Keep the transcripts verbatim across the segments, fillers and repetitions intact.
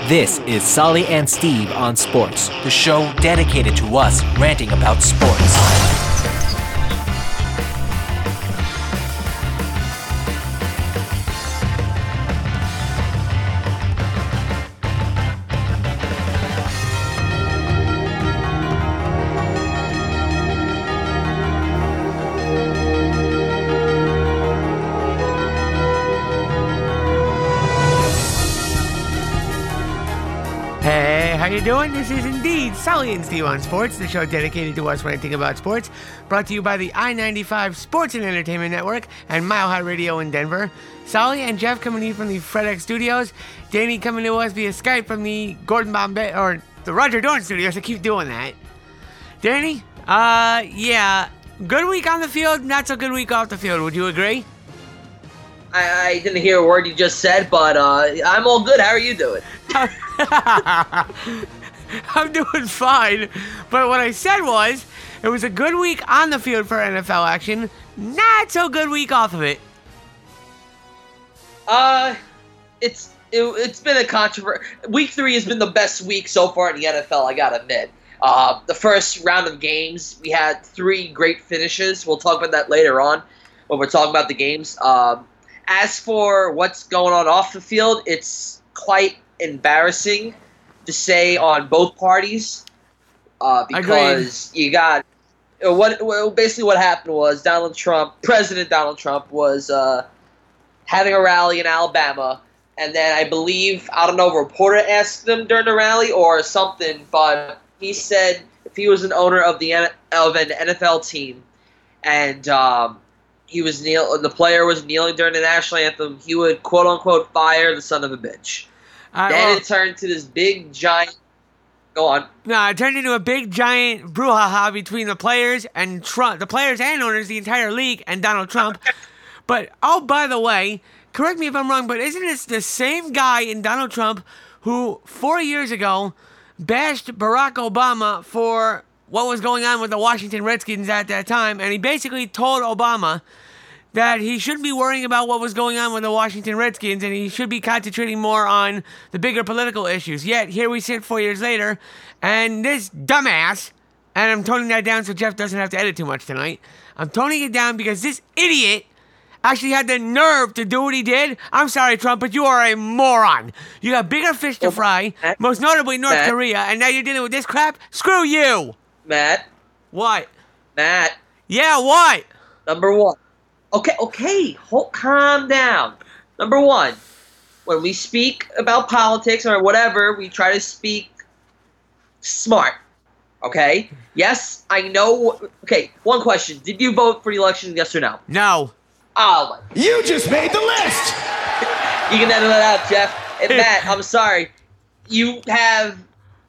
This is Solly and Steve on Sports, the show dedicated to us ranting about sports. How you doing? This is indeed Solly and Steve on Sports, the show dedicated to us ranting about sports, brought to you by the I ninety-five Sports and Entertainment Network and Mile High Radio in Denver. Solly and Jeff coming in from the FredEx Studios. Danny coming to us via Skype from the Gordon Bombay, or the Roger Dorn Studios. I keep doing that. Danny? Uh, yeah. Good week on the field, not so good week off the field. Would you agree? I, I didn't hear a word you just said, but uh, I'm all good. How are you doing? I'm doing fine. But what I said was, it was a good week on the field for N F L action. Not so good week off of it. Uh, it's it, it's been a controversy. Week three has been the best week so far in the N F L, I gotta admit. Uh, the first round of games, we had three great finishes. We'll talk about that later on when we're talking about the games. Um, as for what's going on off the field, it's quite embarrassing to say on both parties, uh, because Agreed. you got what well, basically what happened was Donald Trump, President Donald Trump, was uh, having a rally in Alabama, and then I believe I don't know if a reporter asked him during the rally or something, but he said if he was an owner of the of an N F L team, and um, he was kneel the player was kneeling during the national anthem, he would quote unquote fire the son of a bitch. Uh, then well, it turned to this big giant. Go on. No, it turned into a big giant brouhaha between the players and Trump, the players and owners, the entire league, and Donald Trump. But oh, by the way, correct me if I'm wrong, but isn't this the same guy in Donald Trump who four years ago bashed Barack Obama for what was going on with the Washington Redskins at that time, and he basically told Obama that he shouldn't be worrying about what was going on with the Washington Redskins, and he should be concentrating more on the bigger political issues. Yet, here we sit four years later, and this dumbass, and I'm toning that down so Jeff doesn't have to edit too much tonight, I'm toning it down because this idiot actually had the nerve to do what he did. I'm sorry, Trump, but you are a moron. You got bigger fish to fry, Matt, most notably North Matt, Korea, and now you're dealing with this crap? Screw you! Matt. What? Matt. Yeah, what? Number one. Okay, okay, hold, calm down. Number one, when we speak about politics or whatever, we try to speak smart, okay? Yes, I know. Okay, one question. Did you vote for the election, yes or no? No. Oh. You just made the list! You can edit that out, Jeff. And Matt, I'm sorry. You have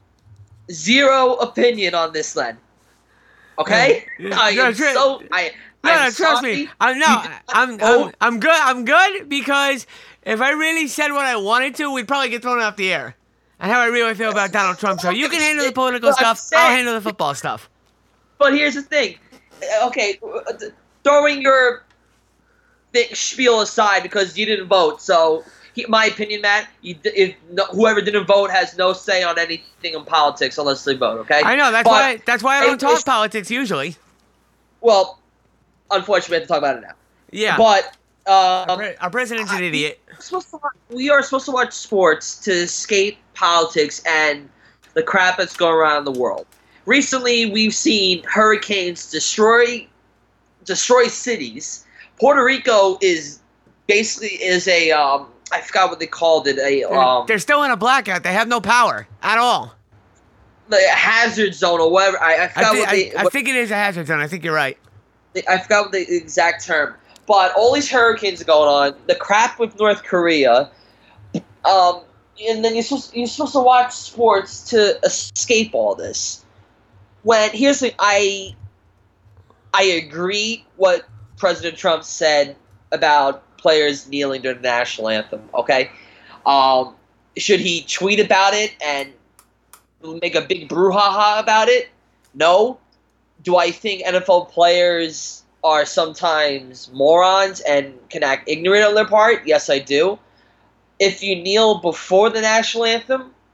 zero opinion on this then. Okay? I am so... I... No, I'm no, trust sorry. me. I'm no, I'm, I'm I'm good. I'm good because if I really said what I wanted to, we'd probably get thrown off the air. And how I really feel about Donald Trump. So you can handle the political stuff. I'll handle the football stuff. But here's the thing. Okay, throwing your big spiel aside because you didn't vote. So, he, my opinion, Matt, you, if no, whoever didn't vote has no say on anything in politics unless they vote. Okay. I know. That's but, why. That's why I don't talk it's, politics usually. Well. Unfortunately, we have to talk about it now. Yeah. But um, our, pre- our president's an idiot. Supposed to watch, we are supposed to watch sports to escape politics and the crap that's going around in the world. Recently, we've seen hurricanes destroy destroy cities. Puerto Rico is basically is a um, I forgot what they called it. A um, they're still in a blackout. They have no power at all. The hazard zone or whatever. I, I forgot I, th- what they. I, I what, think it is a hazard zone. I think you're right. I forgot the exact term, but all these hurricanes are going on. The crap with North Korea, um, and then you're supposed you're supposed to watch sports to escape all this. When here's the I, I agree what President Trump said about players kneeling during the national anthem. Okay, um, should he tweet about it and make a big brouhaha about it? No. Do I think N F L players are sometimes morons and can act ignorant on their part? Yes, I do. If you kneel before the national anthem,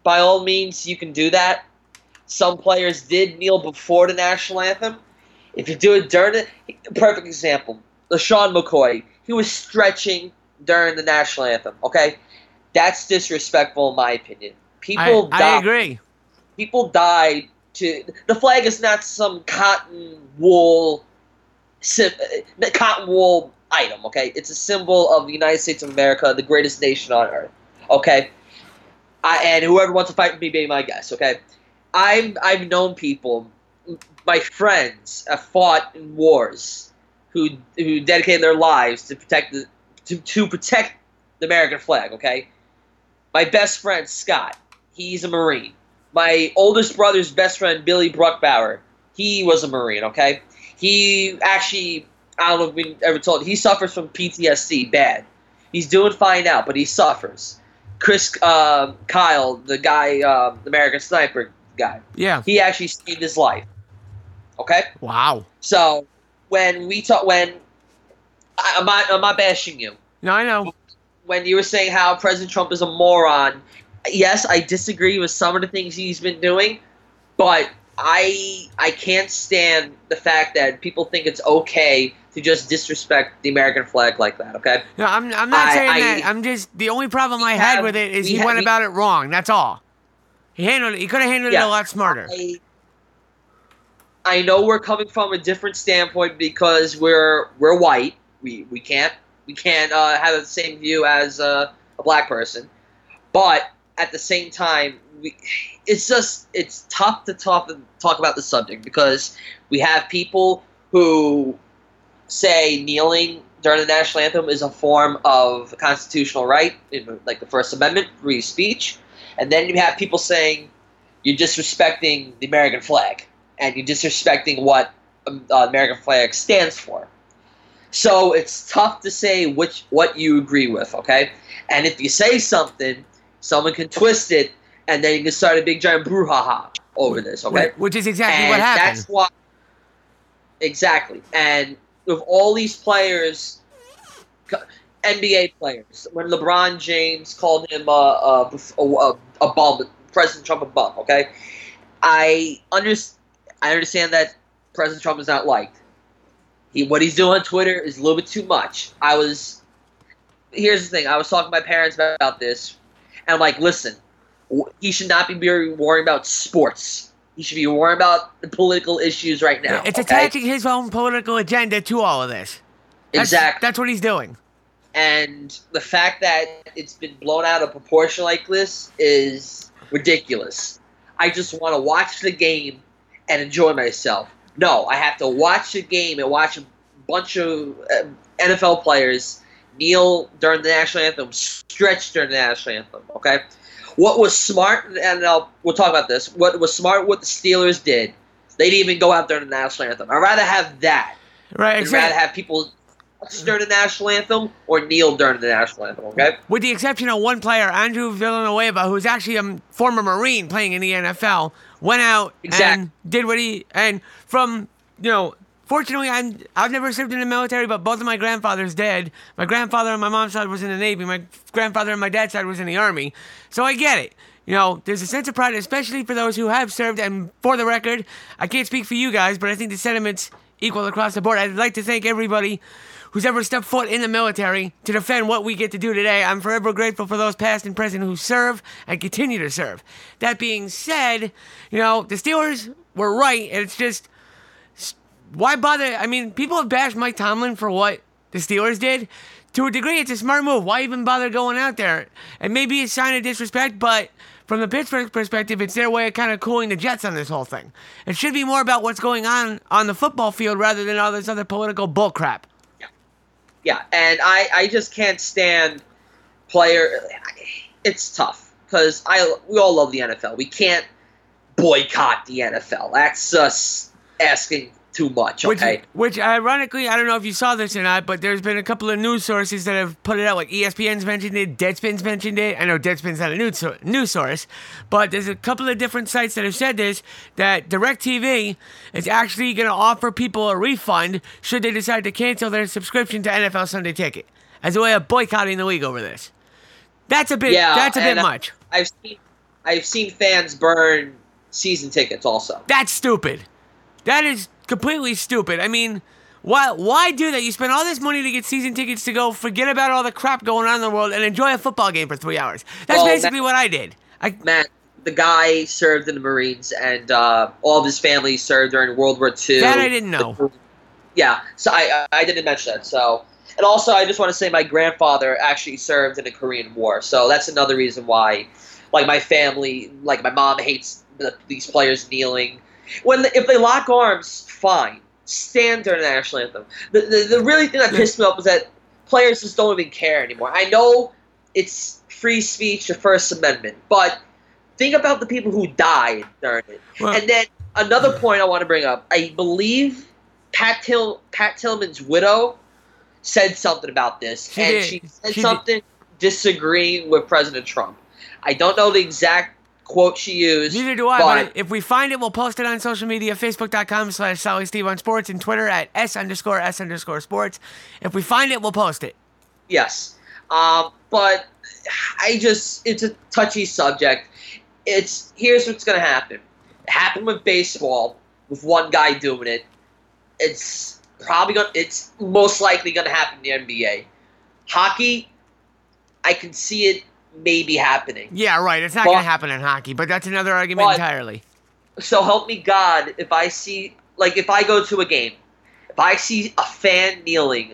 by all means, you can do that. Some players did kneel before the national anthem. If you do it during it, perfect example, LaShawn McCoy, he was stretching during the national anthem, okay? That's disrespectful in my opinion. People I, died. I agree. People died to the flag is not some cotton wool cotton wool item, okay? It's a symbol of the United States of America, the greatest nation on earth, okay? I, and whoever wants to fight with me, be my guest, okay? I've, I've known people, my friends have fought in wars who who dedicated their lives to protect the to, to protect the American flag, okay? My best friend, Scott, he's a Marine. My oldest brother's best friend, Billy Bruckbauer, he was a Marine, okay? He actually, I don't know if we ever told, he suffers from P T S D bad. He's doing fine now, but he suffers. Chris uh, Kyle, the guy, uh, the American Sniper guy, Yeah. he actually saved his life, okay? Wow. So when we talk, when I, I'm not, I'm not bashing you. No, I know. When you were saying how President Trump is a moron, yes, I disagree with some of the things he's been doing, but I I can't stand the fact that people think it's okay to just disrespect the American flag like that. Okay? No, I'm I'm not I- saying I- that. I'm just the only problem I We had have- with it is we he have- went we- about it wrong. That's all. He handled it. He could have handled it Yeah. a lot smarter. I, I know we're coming from a different standpoint because we're we're white. We we can't we can't uh, have the same view as uh, a black person, but at the same time, we, it's just it's tough to talk talk about the subject because we have people who say kneeling during the national anthem is a form of a constitutional right, in, like the First Amendment, free speech, and then you have people saying you're disrespecting the American flag and you're disrespecting what um, uh, American flag stands for. So it's tough to say which what you agree with, okay? And if you say something, someone can twist it, and then you can start a big giant brouhaha over this, okay? Which is exactly and what happened. That's why. Exactly, and with all these players, N B A players, when LeBron James called him a a, a, a bum, President Trump a bum, okay? I under, I understand that President Trump is not liked. He what he's doing on Twitter is a little bit too much. I was. Here's the thing. I was talking to my parents about, about this, and I'm like, listen, he should not be worrying about sports. He should be worrying about the political issues right now. It's okay? attaching his own political agenda to all of this. That's, Exactly. That's what he's doing. And the fact that it's been blown out of proportion like this is ridiculous. I just want to watch the game and enjoy myself. No, I have to watch the game and watch a bunch of uh, N F L players kneel during the national anthem, stretch during the national anthem, okay? What was smart, and I'll, we'll talk about this, what was smart what the Steelers did, they didn't even go out during the national anthem. I'd rather have that. Right, I'd exactly. rather have people during the national anthem or kneel during the national anthem, okay? With the exception of one player, Andrew Villanueva, who's actually a former Marine playing in the N F L, went out Exactly. and did what he and from you know. Fortunately, I'm I've never served in the military, but both of my grandfathers did. My grandfather on my mom's side was in the Navy. My grandfather on my dad's side was in the Army. So I get it. You know, there's a sense of pride, especially for those who have served. And for the record, I can't speak for you guys, but I think the sentiment's equal across the board. I'd like to thank everybody who's ever stepped foot in the military to defend what we get to do today. I'm forever grateful for those past and present who serve and continue to serve. That being said, you know, the Steelers were right. And it's just, why bother? I mean, people have bashed Mike Tomlin for what the Steelers did. To a degree, it's a smart move. Why even bother going out there? And maybe it's a sign of disrespect, but from the Pittsburgh perspective, it's their way of kind of cooling the jets on this whole thing. It should be more about what's going on on the football field rather than all this other political bullcrap. Yeah, and I, I just can't stand player. It's tough because I we all love the N F L. We can't boycott the N F L. That's us asking too much. Okay. Which, which, ironically, I don't know if you saw this or not, but there's been a couple of news sources that have put it out. Like E S P N's mentioned it, Deadspin's mentioned it. I know Deadspin's not a news, so- news source, but there's a couple of different sites that have said this, that DirecTV is actually going to offer people a refund should they decide to cancel their subscription to N F L Sunday Ticket as a way of boycotting the league over this. That's a bit. Yeah, that's a bit and I- much. I've seen I've seen fans burn season tickets also. That's stupid. That is completely stupid. I mean, why why do that? You spend all this money to get season tickets to go forget about all the crap going on in the world and enjoy a football game for three hours. That's Well, basically Matt- what I did. I, Matt, the guy served in the Marines, and uh, all of his family served during World War Two. That I didn't know. Yeah, so I I didn't mention that. So, and also I just want to say my grandfather actually served in the Korean War, so that's another reason why, like my family, like my mom hates the, these players kneeling. When the, if they lock arms, fine, stand during the national anthem. The, the the really thing that pissed me off was that players just don't even care anymore. I know it's free speech, the First Amendment, but think about the people who died during it. Well- and then another point I want to bring up, I believe Pat Till Pat Tillman's widow said something about this, She and did. she said She did. something disagreeing with President Trump. I don't know the exact quote she used. Neither do I, but but if we find it, we'll post it on social media, facebook.com slash Sally Steve on sports, and Twitter at S underscore S underscore sports. If we find it, we'll post it. yes. Um, but I just, it's a touchy subject. It's, here's what's going to happen. It happened with baseball, with one guy doing it. It's probably going to, it's most likely going to happen in the N B A. Hockey, I can see it maybe happening. Yeah, right. It's not But- going to happen in hockey, but that's another argument But- entirely. So help me God, if I see, like if I go to a game, if I see a fan kneeling,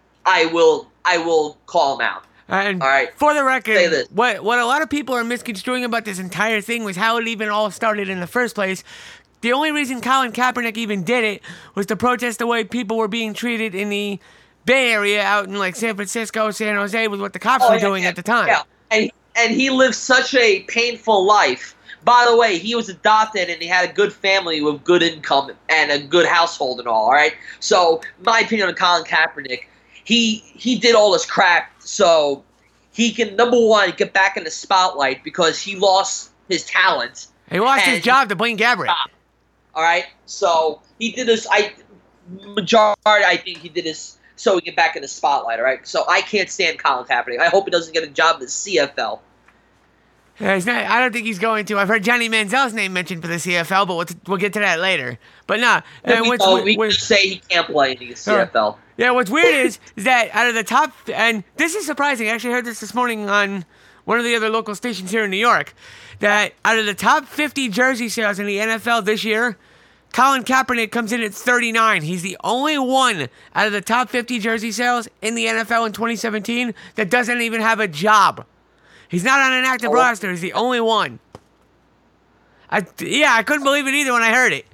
I will, I will call him out. And All right. for the record, Say this. what what a lot of people are misconstruing about this entire thing was how it even all started in the first place. The only reason Colin Kaepernick even did it was to protest the way people were being treated in the Bay Area, out in like San Francisco, San Jose, with what the cops Oh, were yeah, doing yeah, at the time. Yeah, and and he lived such a painful life. By the way, he was adopted and he had a good family with good income and a good household and all. All right. So my opinion on Colin Kaepernick, he he did all this crap so he can, number one, get back in the spotlight because he lost his talent. He lost his And- job to Blaine Gabbert. All right. So he did this. I majority, I think he did this so he can get back in the spotlight. All right. So I can't stand Colin Kaepernick. I hope he doesn't get a job in the C F L. Yeah, he's not, I don't think he's going to. I've heard Johnny Manziel's name mentioned for the C F L, but we'll, we'll get to that later. But nah, and we what's, know, what- we what- can say he can't play in the C F L. yeah, what's weird is, is that out of the top, and this is surprising. I actually heard this this morning on one of the other local stations here in New York, that out of the top fifty jersey sales in the N F L this year, Colin Kaepernick comes in at thirty-nine. He's the only one out of the top fifty jersey sales in the N F L in twenty seventeen that doesn't even have a job. He's not on an active Oh. roster. He's the only one. I, yeah, I couldn't believe it either when I heard it.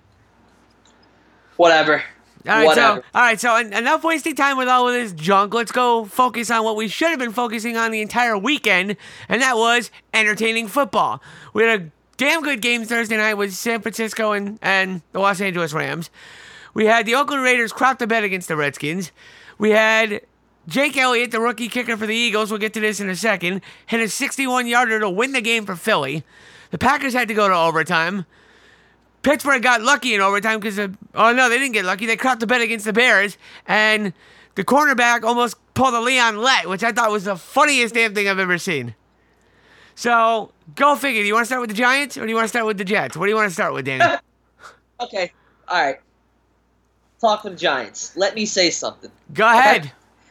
Whatever. All right, Whatever. so all right, so en- enough wasting time with all of this junk. Let's go focus on what we should have been focusing on the entire weekend, and that was entertaining football. We had a damn good game Thursday night with San Francisco and, and the Los Angeles Rams. We had the Oakland Raiders crop the bed against the Redskins. We had Jake Elliott, the rookie kicker for the Eagles, we'll get to this in a second, hit a sixty-one-yarder to win the game for Philly. The Packers had to go to overtime. Pittsburgh got lucky in overtime because, oh no, they didn't get lucky. They crapped the bet against the Bears, and the cornerback almost pulled a Leon Lett, which I thought was the funniest damn thing I've ever seen. So, go figure. Do you want to start with the Giants, or do you want to start with the Jets? What do you want to start with, Danny? Okay. All right. Talking Giants. Let me say something. Go ahead.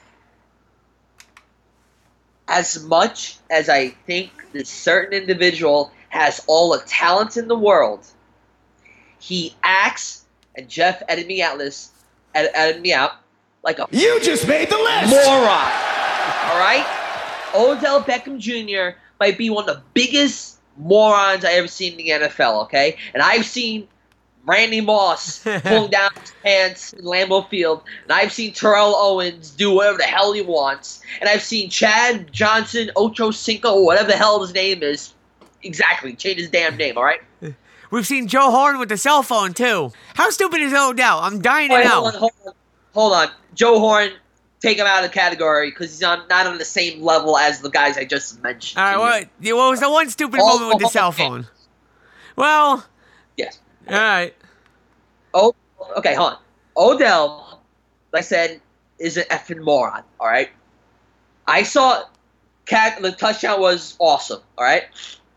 As much as I think this certain individual has all the talent in the world, he acts, and Jeff edited me out this, ed- edited me out like a You just made the list. moron. All right? Odell Beckham Junior might be one of the biggest morons I ever seen in the N F L, okay? And I've seen Randy Moss pulling down his pants in Lambeau Field, and I've seen Terrell Owens do whatever the hell he wants, and I've seen Chad Johnson, Ocho Cinco, or whatever the hell his name is, exactly, change his damn name, all right? We've seen Joe Horn with the cell phone, too. How stupid is Odell? I'm dying to Wait, know. hold on, hold on, hold on. Joe Horn, take him out of the category because he's on, not on the same level as the guys I just mentioned. All right, to you. what, yeah, what was the one stupid All moment with the the cell whole phone? Well, Yes. all right. Oh, okay, hold on. Odell, like I said, is an effing moron, all right? I saw Cat, the touchdown was awesome, all right?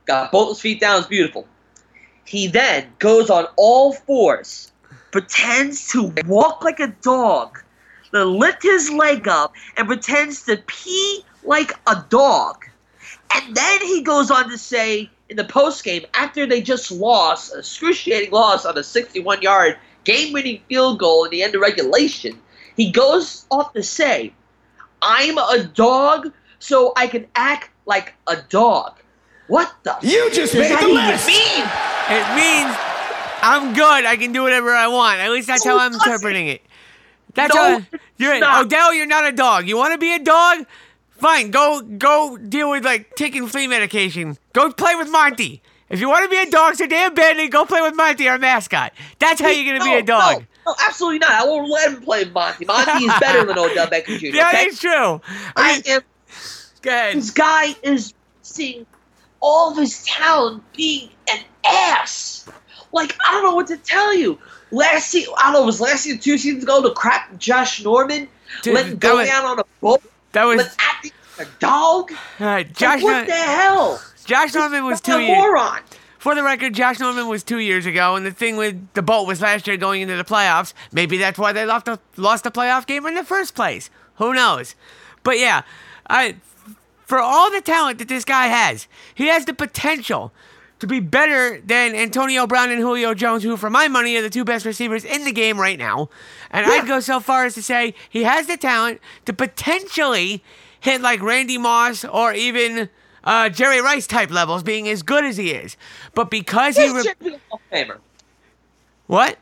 got both his feet down. It's beautiful. He then goes on all fours, pretends to walk like a dog, then lift his leg up, and pretends to pee like a dog. And then he goes on to say in the postgame, after they just lost, an excruciating loss on a sixty-one-yard game-winning field goal in the end of regulation, he goes off to say, I'm a dog, so I can act like a dog. What the You just does made that the even list. mean? It means I'm good. I can do whatever I want. At least that's No, how I'm it doesn't. interpreting it. That's No, how it's you're not. Odell. You're not a dog. You want to be a dog? Fine. Go go deal with like taking flea medication. Go play with Monty. If you want to be a dog so damn badly, go play with Monty, our mascot. That's how you're gonna be No, a dog. No, no, absolutely not. I won't let him play Monty. Monty is better than Odell Beckham Junior Yeah, Okay? that's true. I I mean, am. go ahead. This guy is seeing all of his talent being an ass. Like, I don't know what to tell you. Last season, I don't know, it was last season, two seasons ago, to crap Josh Norman, Dude, let him that go was- down on a boat, That was let acting like a dog. uh, Josh. Like, what Nor- the hell? Josh Norman was What two a years. moron. For the record, Josh Norman was two years ago, and the thing with the boat was last year going into the playoffs. Maybe that's why they lost the, lost the playoff game in the first place. Who knows? But yeah, I, for all the talent that this guy has, he has the potential to be better than Antonio Brown and Julio Jones, who, for my money, are the two best receivers in the game right now. And I'd go so far as to say he has the talent to potentially hit like Randy Moss or even uh, Jerry Rice type levels, being as good as he is. But because he... He has a Re- chance to be a Hall of Famer. what?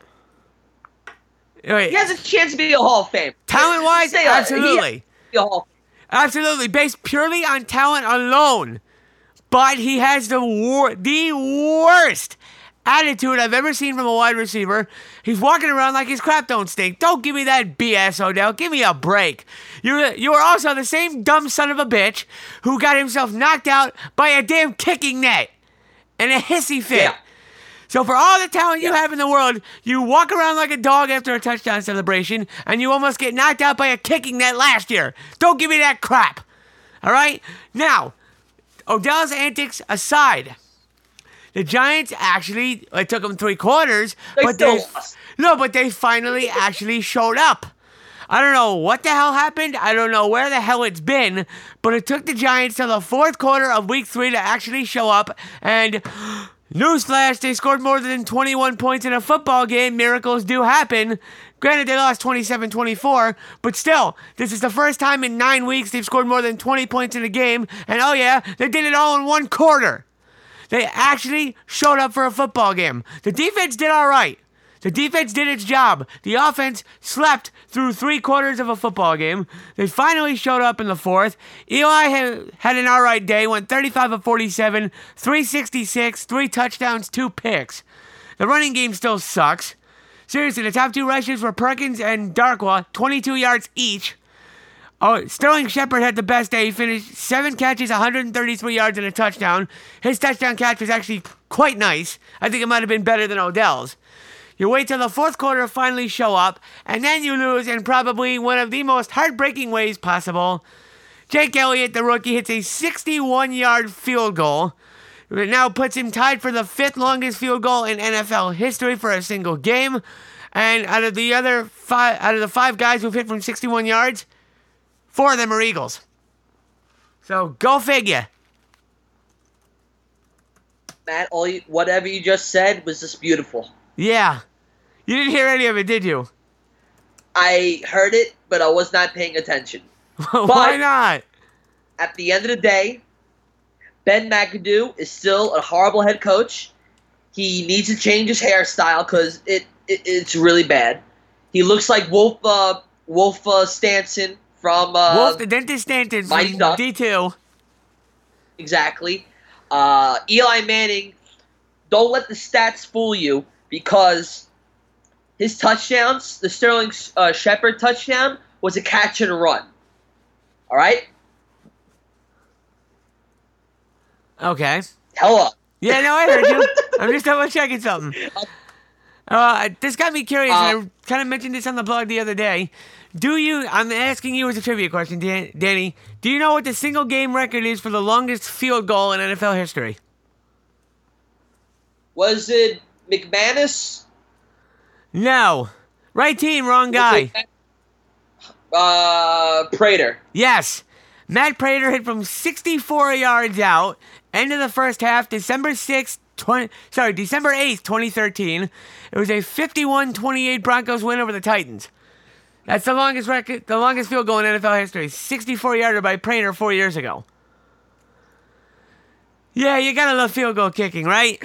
Wait, He has a chance to be a Hall of Famer. talent-wise, Say, uh, he has absolutely. to be a Hall of Famer. Absolutely, based purely on talent alone. But he has the wor- the worst attitude I've ever seen from a wide receiver. He's walking around like his crap don't stink. Don't give me that B S, Odell. Give me a break. You're you are also the same dumb son of a bitch who got himself knocked out by a damn kicking net in a hissy fit. Yeah. So for all the talent you have in the world, you walk around like a dog after a touchdown celebration, and you almost get knocked out by a kicking net last year. Don't give me that crap. All right? Now, Odell's antics aside, the Giants actually, it took them three quarters, They but still they, lost. no, but they finally actually showed up. I don't know what the hell happened. I don't know where the hell it's been, but it took the Giants till the fourth quarter of week three to actually show up, and newsflash, they scored more than twenty-one points in a football game. Miracles do happen. Granted, they lost twenty-seven twenty-four, but still, this is the first time in nine weeks they've scored more than twenty points in a game, and oh yeah, they did it all in one quarter. They actually showed up for a football game. The defense did all right. The defense did its job. The offense slept through three quarters of a football game. They finally showed up in the fourth. Eli had, had an all right day, went thirty-five of forty-seven, three sixty-six, three touchdowns, two picks. The running game still sucks. Seriously, the top two rushers were Perkins and Darkwa, twenty-two yards each. Oh, Sterling Shepard had the best day. He finished seven catches, one hundred thirty-three yards and a touchdown. His touchdown catch was actually quite nice. I think it might have been better than Odell's. You wait till the fourth quarter to finally show up, and then you lose in probably one of the most heartbreaking ways possible. Jake Elliott, the rookie, hits a sixty-one-yard field goal. It now puts him tied for the fifth longest field goal in N F L history for a single game. And out of the other five, out of the five guys who've hit from sixty-one yards, four of them are Eagles. So go figure. Matt, all you, whatever you just said was just beautiful. Yeah. You didn't hear any of it, did you? I heard it, but I was not paying attention. Why not? At the end of the day, Ben McAdoo is still a horrible head coach. He needs to change his hairstyle because it, it it's really bad. He looks like Wolf uh, Wolf uh, Stanson from uh, Wolf the Dentist Stanton Mighty from Ducks. D two. Exactly. Uh, Eli Manning, don't let the stats fool you because his touchdowns, the Sterling uh, Shepard touchdown, was a catch and run. All right? Okay. Hello. Yeah, no, I heard you. I'm just double checking something. Uh, this got me curious, Uh, and I kind of mentioned this on the blog the other day. Do you, I'm asking you as a trivia question, Dan, Danny, do you know what the single game record is for the longest field goal in N F L history? Was it McManus? No. Right team, wrong guy. Uh, Prater. Yes. Matt Prater hit from sixty-four yards out. End of the first half, December sixth, twenty, sorry, December eighth, twenty thirteen. It was a fifty-one twenty-eight Broncos win over the Titans. That's the longest record, the longest field goal in N F L history. sixty-four yarder by Prater four years ago. Yeah, you gotta love field goal kicking, right?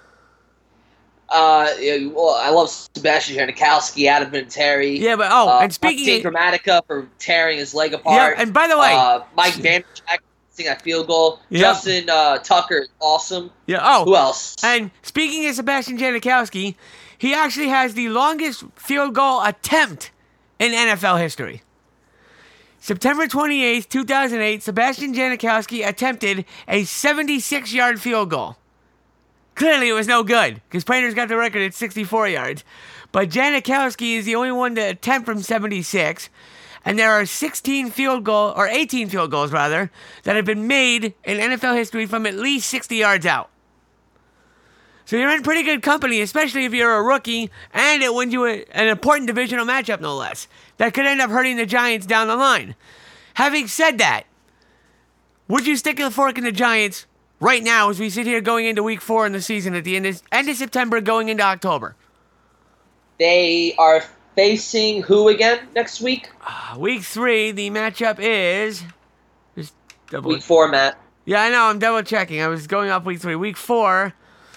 Uh, yeah, well, I love Sebastian Janikowski, Adam Vinatieri. Yeah, but oh, uh, and speaking of Gramatica for tearing his leg apart. Yeah, and by the way, uh, Mike Vanderjagt missing that field goal. Yep. Justin uh, Tucker, awesome. Yeah. Oh, who else? And speaking of Sebastian Janikowski, he actually has the longest field goal attempt in N F L history. September twenty-eighth, two thousand eight, Sebastian Janikowski attempted a seventy-six yard field goal. Clearly, it was no good, because Prater's got the record at sixty-four yards. But Janikowski is the only one to attempt from seventy-six, and there are sixteen field goal, or eighteen field goals, rather, that have been made in N F L history from at least sixty yards out. So you're in pretty good company, especially if you're a rookie, and it wins you a, an important divisional matchup, no less. That could end up hurting the Giants down the line. Having said that, would you stick the fork in the Giants right now as we sit here going into week four in the season at the end of, end of September going into October? They are facing who again next week? Uh, week three, the matchup is... Just double week four, Matt. Yeah, I know, I'm double checking. I was going off week three. Week four...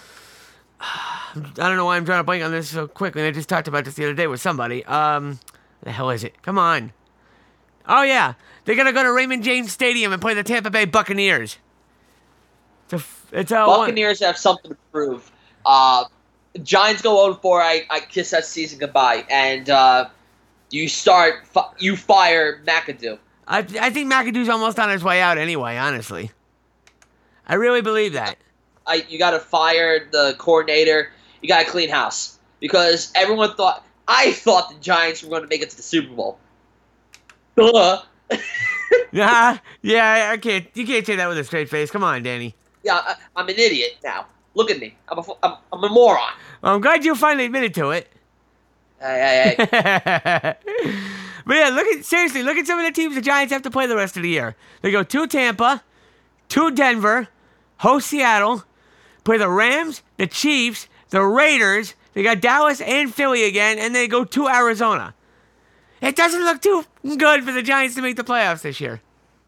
I don't know why I'm trying to blank on this so quickly. I just talked about this the other day with somebody. Um, the hell is it? Come on. Oh, yeah. They're going to go to Raymond James Stadium and play the Tampa Bay Buccaneers. It's a, it's a Buccaneers one. Have something to prove. Uh, Giants go oh and four. I, I kiss that season goodbye. And uh, you start, you fire McAdoo. I, I think McAdoo's almost on his way out anyway, honestly. I really believe that. I, you got to fire the coordinator. You got to clean house. Because everyone thought, I thought the Giants were going to make it to the Super Bowl. Duh. Nah, yeah, I can't. You can't say that with a straight face. Come on, Danny. Yeah, I, I'm an idiot now. Look at me. I'm a, I'm, I'm a moron. Well, I'm glad you finally admitted to it. Hey, hey, hey. But yeah, look at seriously. Look at some of the teams the Giants have to play the rest of the year. They go to Tampa, to Denver, host Seattle. Play the Rams, the Chiefs, the Raiders. They got Dallas and Philly again, and they go to Arizona. It doesn't look too good for the Giants to make the playoffs this year.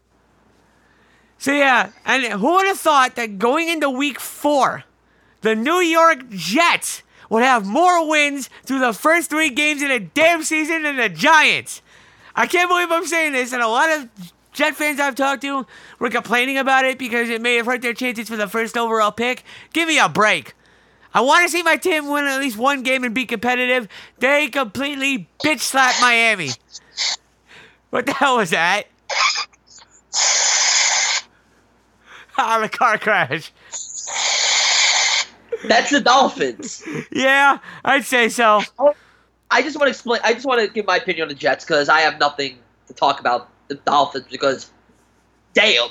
So yeah, and who would have thought that going into week four, the New York Jets would have more wins through the first three games of the damn season than the Giants? I can't believe I'm saying this, and a lot of Jet fans I've talked to were complaining about it because it may have hurt their chances for the first overall pick. Give me a break. I want to see my team win at least one game and be competitive. They completely bitch slapped Miami. What the hell was that? Ah, the car crash. That's the Dolphins. Yeah, I'd say so. I just want to explain. I just want to give my opinion on the Jets because I have nothing to talk about the Dolphins because, damn.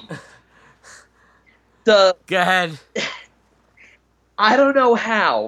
The Go ahead. I don't know how.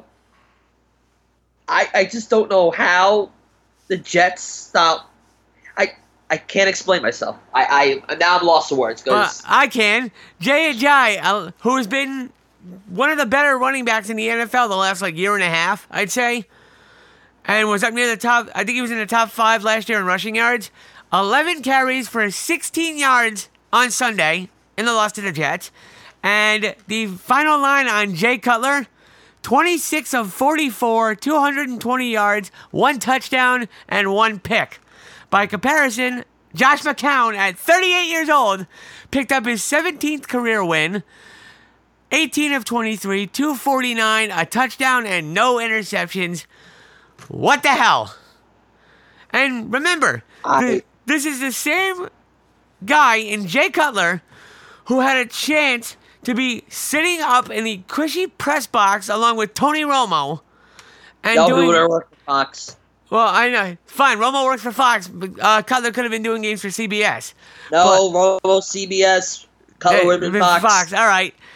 I I just don't know how the Jets stop. I I can't explain myself. I I now I'm lost for words. Uh, I can. Jay Ajayi, uh, who has been one of the better running backs in the N F L the last like year and a half, I'd say, and was up near the top. I think he was in the top five last year in rushing yards. eleven carries for sixteen yards on Sunday in the loss to the Jets. And the final line on Jay Cutler, twenty-six of forty-four, two hundred twenty yards, one touchdown, and one pick. By comparison, Josh McCown, at thirty-eight years old, picked up his seventeenth career win, eighteen of twenty-three, two forty-nine, a touchdown, and no interceptions. What the hell? And remember, I... th- this is the same guy in Jay Cutler who had a chance to be sitting up in the cushy press box along with Tony Romo. And Y'all doing, do work for Fox. Well, I know. Fine, Romo works for Fox, but uh, Cutler could have been doing games for C B S. No, but, Romo, C B S, Cutler would have been Fox. Fox. All right.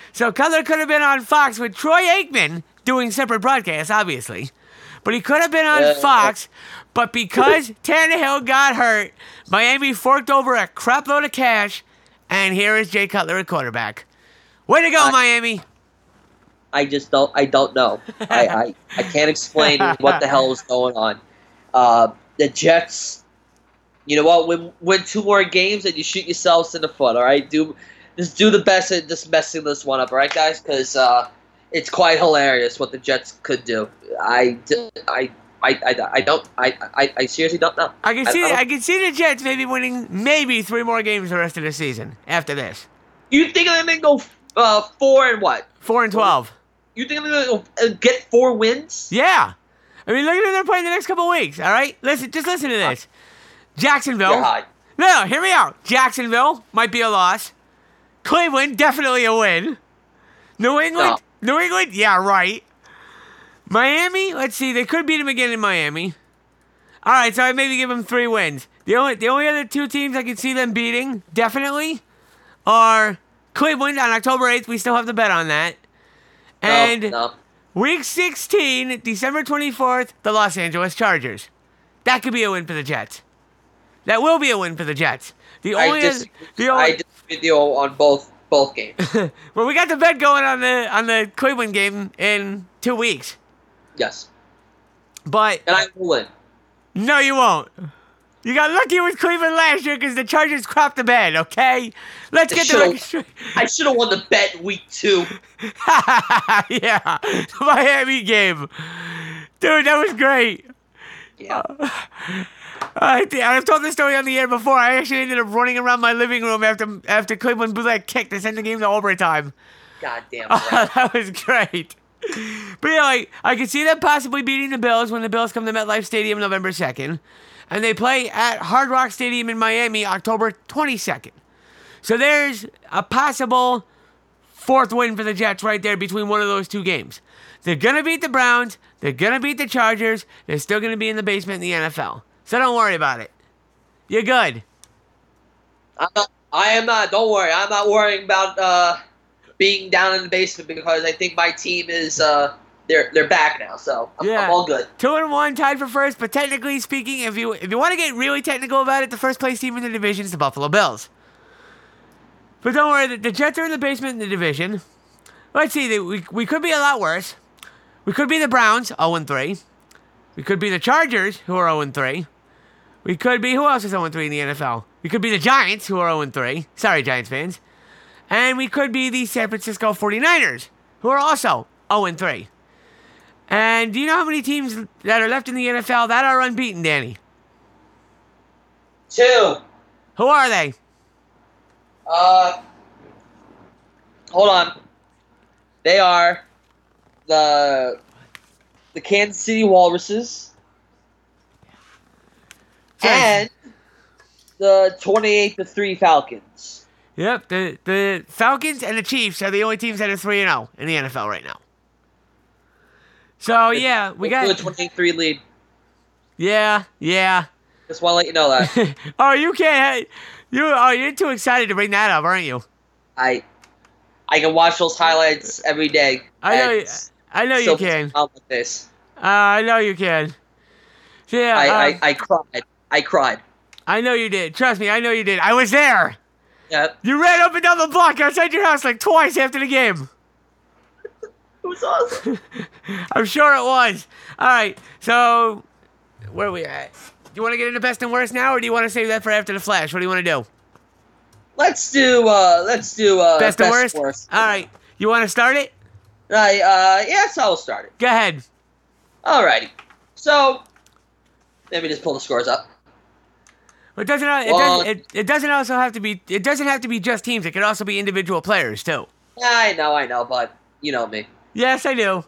So Cutler could have been on Fox with Troy Aikman doing separate broadcasts, obviously. But he could have been on Uh, Fox, but because Tannehill got hurt, Miami forked over a crap load of cash, and here is Jay Cutler at quarterback. Way to go, I- Miami. I just don't. I don't know. I, I, I can't explain what the hell was going on. Uh, the Jets. You know what? Win, win two more games and you shoot yourselves in the foot. All right, do just do the best at just messing this one up. All right, guys, because uh, it's quite hilarious what the Jets could do. I, I, I, I, I don't. I, I, I seriously don't know. I can see. I, I, can see the Jets maybe winning maybe three more games the rest of the season after this. You think they're gonna go uh, four and what? Four and twelve. You think they're gonna uh, get four wins? Yeah. I mean, look at who they're playing the next couple weeks. All right, listen. Just listen to this. Jacksonville. God. No, no, hear me out. Jacksonville might be a loss. Cleveland, definitely a win. New England, New England, yeah, right. Miami, let's see, they could beat them again in Miami. All right, so I maybe give them three wins. The only, the only other two teams I can see them beating, definitely, are Cleveland on October eighth. We still have to bet on that. And no, no. Week sixteen, December twenty-fourth, the Los Angeles Chargers. That could be a win for the Jets. That will be a win for the Jets. The I only, disagree, the only, I disagree with you on both both games. well, we got the bet going on the on the Cleveland game in two weeks. Yes, But and I will win. no, you won't. You got lucky with Cleveland last year because the Chargers crapped the bed. Okay, let's get the Should've- record straight. I should have won the bet week two. Yeah, the Miami game, dude, that was great. Yeah. I th- I've told this story on the air before. I actually ended up running around my living room after after Cleveland blew that kick to send the game to overtime. God damn right. That was great. But yeah, like, I could see them possibly beating the Bills when the Bills come to MetLife Stadium November second. And they play at Hard Rock Stadium in Miami October twenty-second. So there's a possible fourth win for the Jets right there between one of those two games. They're going to beat the Browns. They're going to beat the Chargers. They're still going to be in the basement in the N F L. So don't worry about it. You're good. I'm not, I am not. Don't worry. I'm not worrying about uh, being down in the basement because I think my team is uh, they're they're back now. So I'm, Yeah. I'm all good. Two and one, tied for first. But technically speaking, if you if you want to get really technical about it, the first place team in the division is the Buffalo Bills. But don't worry, the, the Jets are in the basement in the division. Let's see, they, we we could be a lot worse. We could be the Browns, oh and three. We could be the Chargers, who are oh and three. We could be, who else is oh and three in the N F L? We could be the Giants, who are oh and three. Sorry, Giants fans. And we could be the San Francisco forty-niners, who are also oh and three. And do you know how many teams that are left in the N F L that are unbeaten, Danny? Two. Who are they? Uh, hold on. They are the the Kansas City Walruses and the twenty-eight to three Falcons. Yep, the, the Falcons and the Chiefs are the only teams that are three and oh in the N F L right now. So, yeah, we got... the twenty-eight three lead. Yeah, yeah. Just want to let you know that. Oh, you can't... You, oh, you're too excited to bring that up, aren't you? I I can watch those highlights every day. I know, and you, I know you still can. smile like this. Uh, I know you can. Yeah, I, um, I, I cried. I cried. I know you did. Trust me, I know you did. I was there. Yep. You ran up and down the block outside your house like twice after the game. It was awesome. I'm sure it was. All right, so where are we at? Do you want to get into best and worst now, or do you want to save that for after the flash? What do you want to do? Let's do uh let's do uh Best, and worst? All right, you want to start it? I uh yes, I'll start it. Go ahead. Alrighty. So let me just pull the scores up. It doesn't. It, Well- doesn't it, it doesn't also have to be. It doesn't have to be just teams. It could also be individual players too. I know, I know, but you know me. Yes, I do.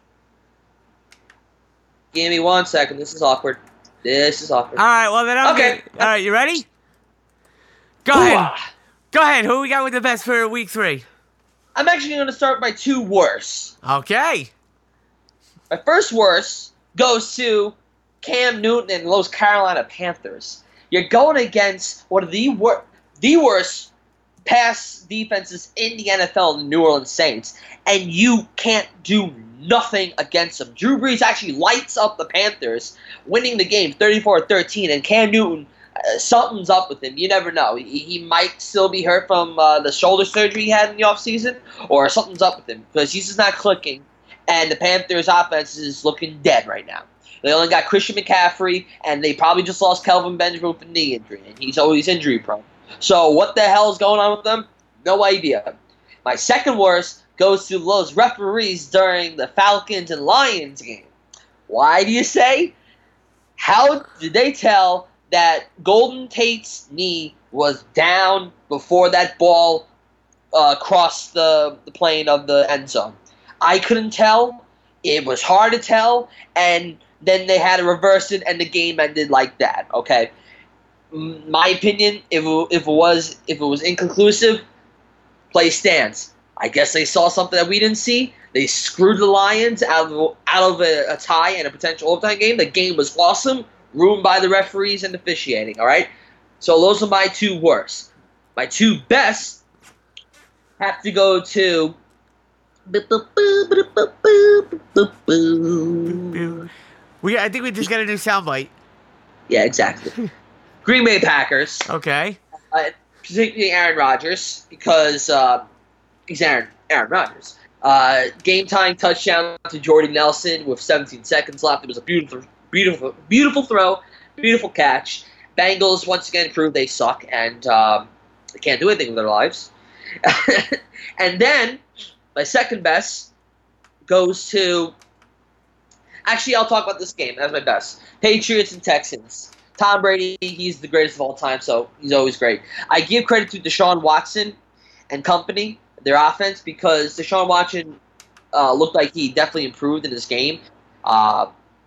Give me one second. This is awkward. This is awkward. All right. Well, then. I'm Okay. good. All right. You ready? Go ahead. Hoo-ah. Go ahead. Who we got with the best for week three? I'm actually going to start by two worst. Okay. My first worst goes to Cam Newton and those Carolina Panthers. You're going against one of the wor- the worst pass defenses in the N F L, the New Orleans Saints, and you can't do nothing against them. Drew Brees actually lights up the Panthers, winning the game thirty-four thirteen, and Cam Newton, uh, something's up with him. You never know. He, he might still be hurt from uh, the shoulder surgery he had in the offseason, or something's up with him because he's just not clicking, and the Panthers' offense is looking dead right now. They only got Christian McCaffrey, and they probably just lost Kelvin Benjamin with a knee injury, and he's always injury prone. So what the hell is going on with them? No idea. My second worst goes to those referees during the Falcons and Lions game. Why do you say? How did they tell that Golden Tate's knee was down before that ball uh, crossed the, the plane of the end zone? I couldn't tell. It was hard to tell, and then they had to reverse it, and the game ended like that. Okay, my opinion, if it, if it was if it was inconclusive, play stands. I guess they saw something that we didn't see. They screwed the Lions out of out of a, a tie and a potential overtime game. The game was awesome, ruined by the referees and officiating. All right, so those are my two worst. My two best have to go to. We, I think we just got to do soundbite. Yeah, exactly. Green Bay Packers. Okay. Uh, particularly Aaron Rodgers, because uh, he's Aaron Aaron Rodgers. Uh, game-tying touchdown to Jordy Nelson with seventeen seconds left. It was a beautiful, beautiful, beautiful throw, beautiful catch. Bengals once again proved they suck and um, they can't do anything with their lives. And then my second best goes to. Actually, I'll talk about this game. That's my best. Patriots and Texans. Tom Brady, he's the greatest of all time, so he's always great. I give credit to Deshaun Watson and company, their offense, because Deshaun Watson uh, looked like he definitely improved in his game. Uh,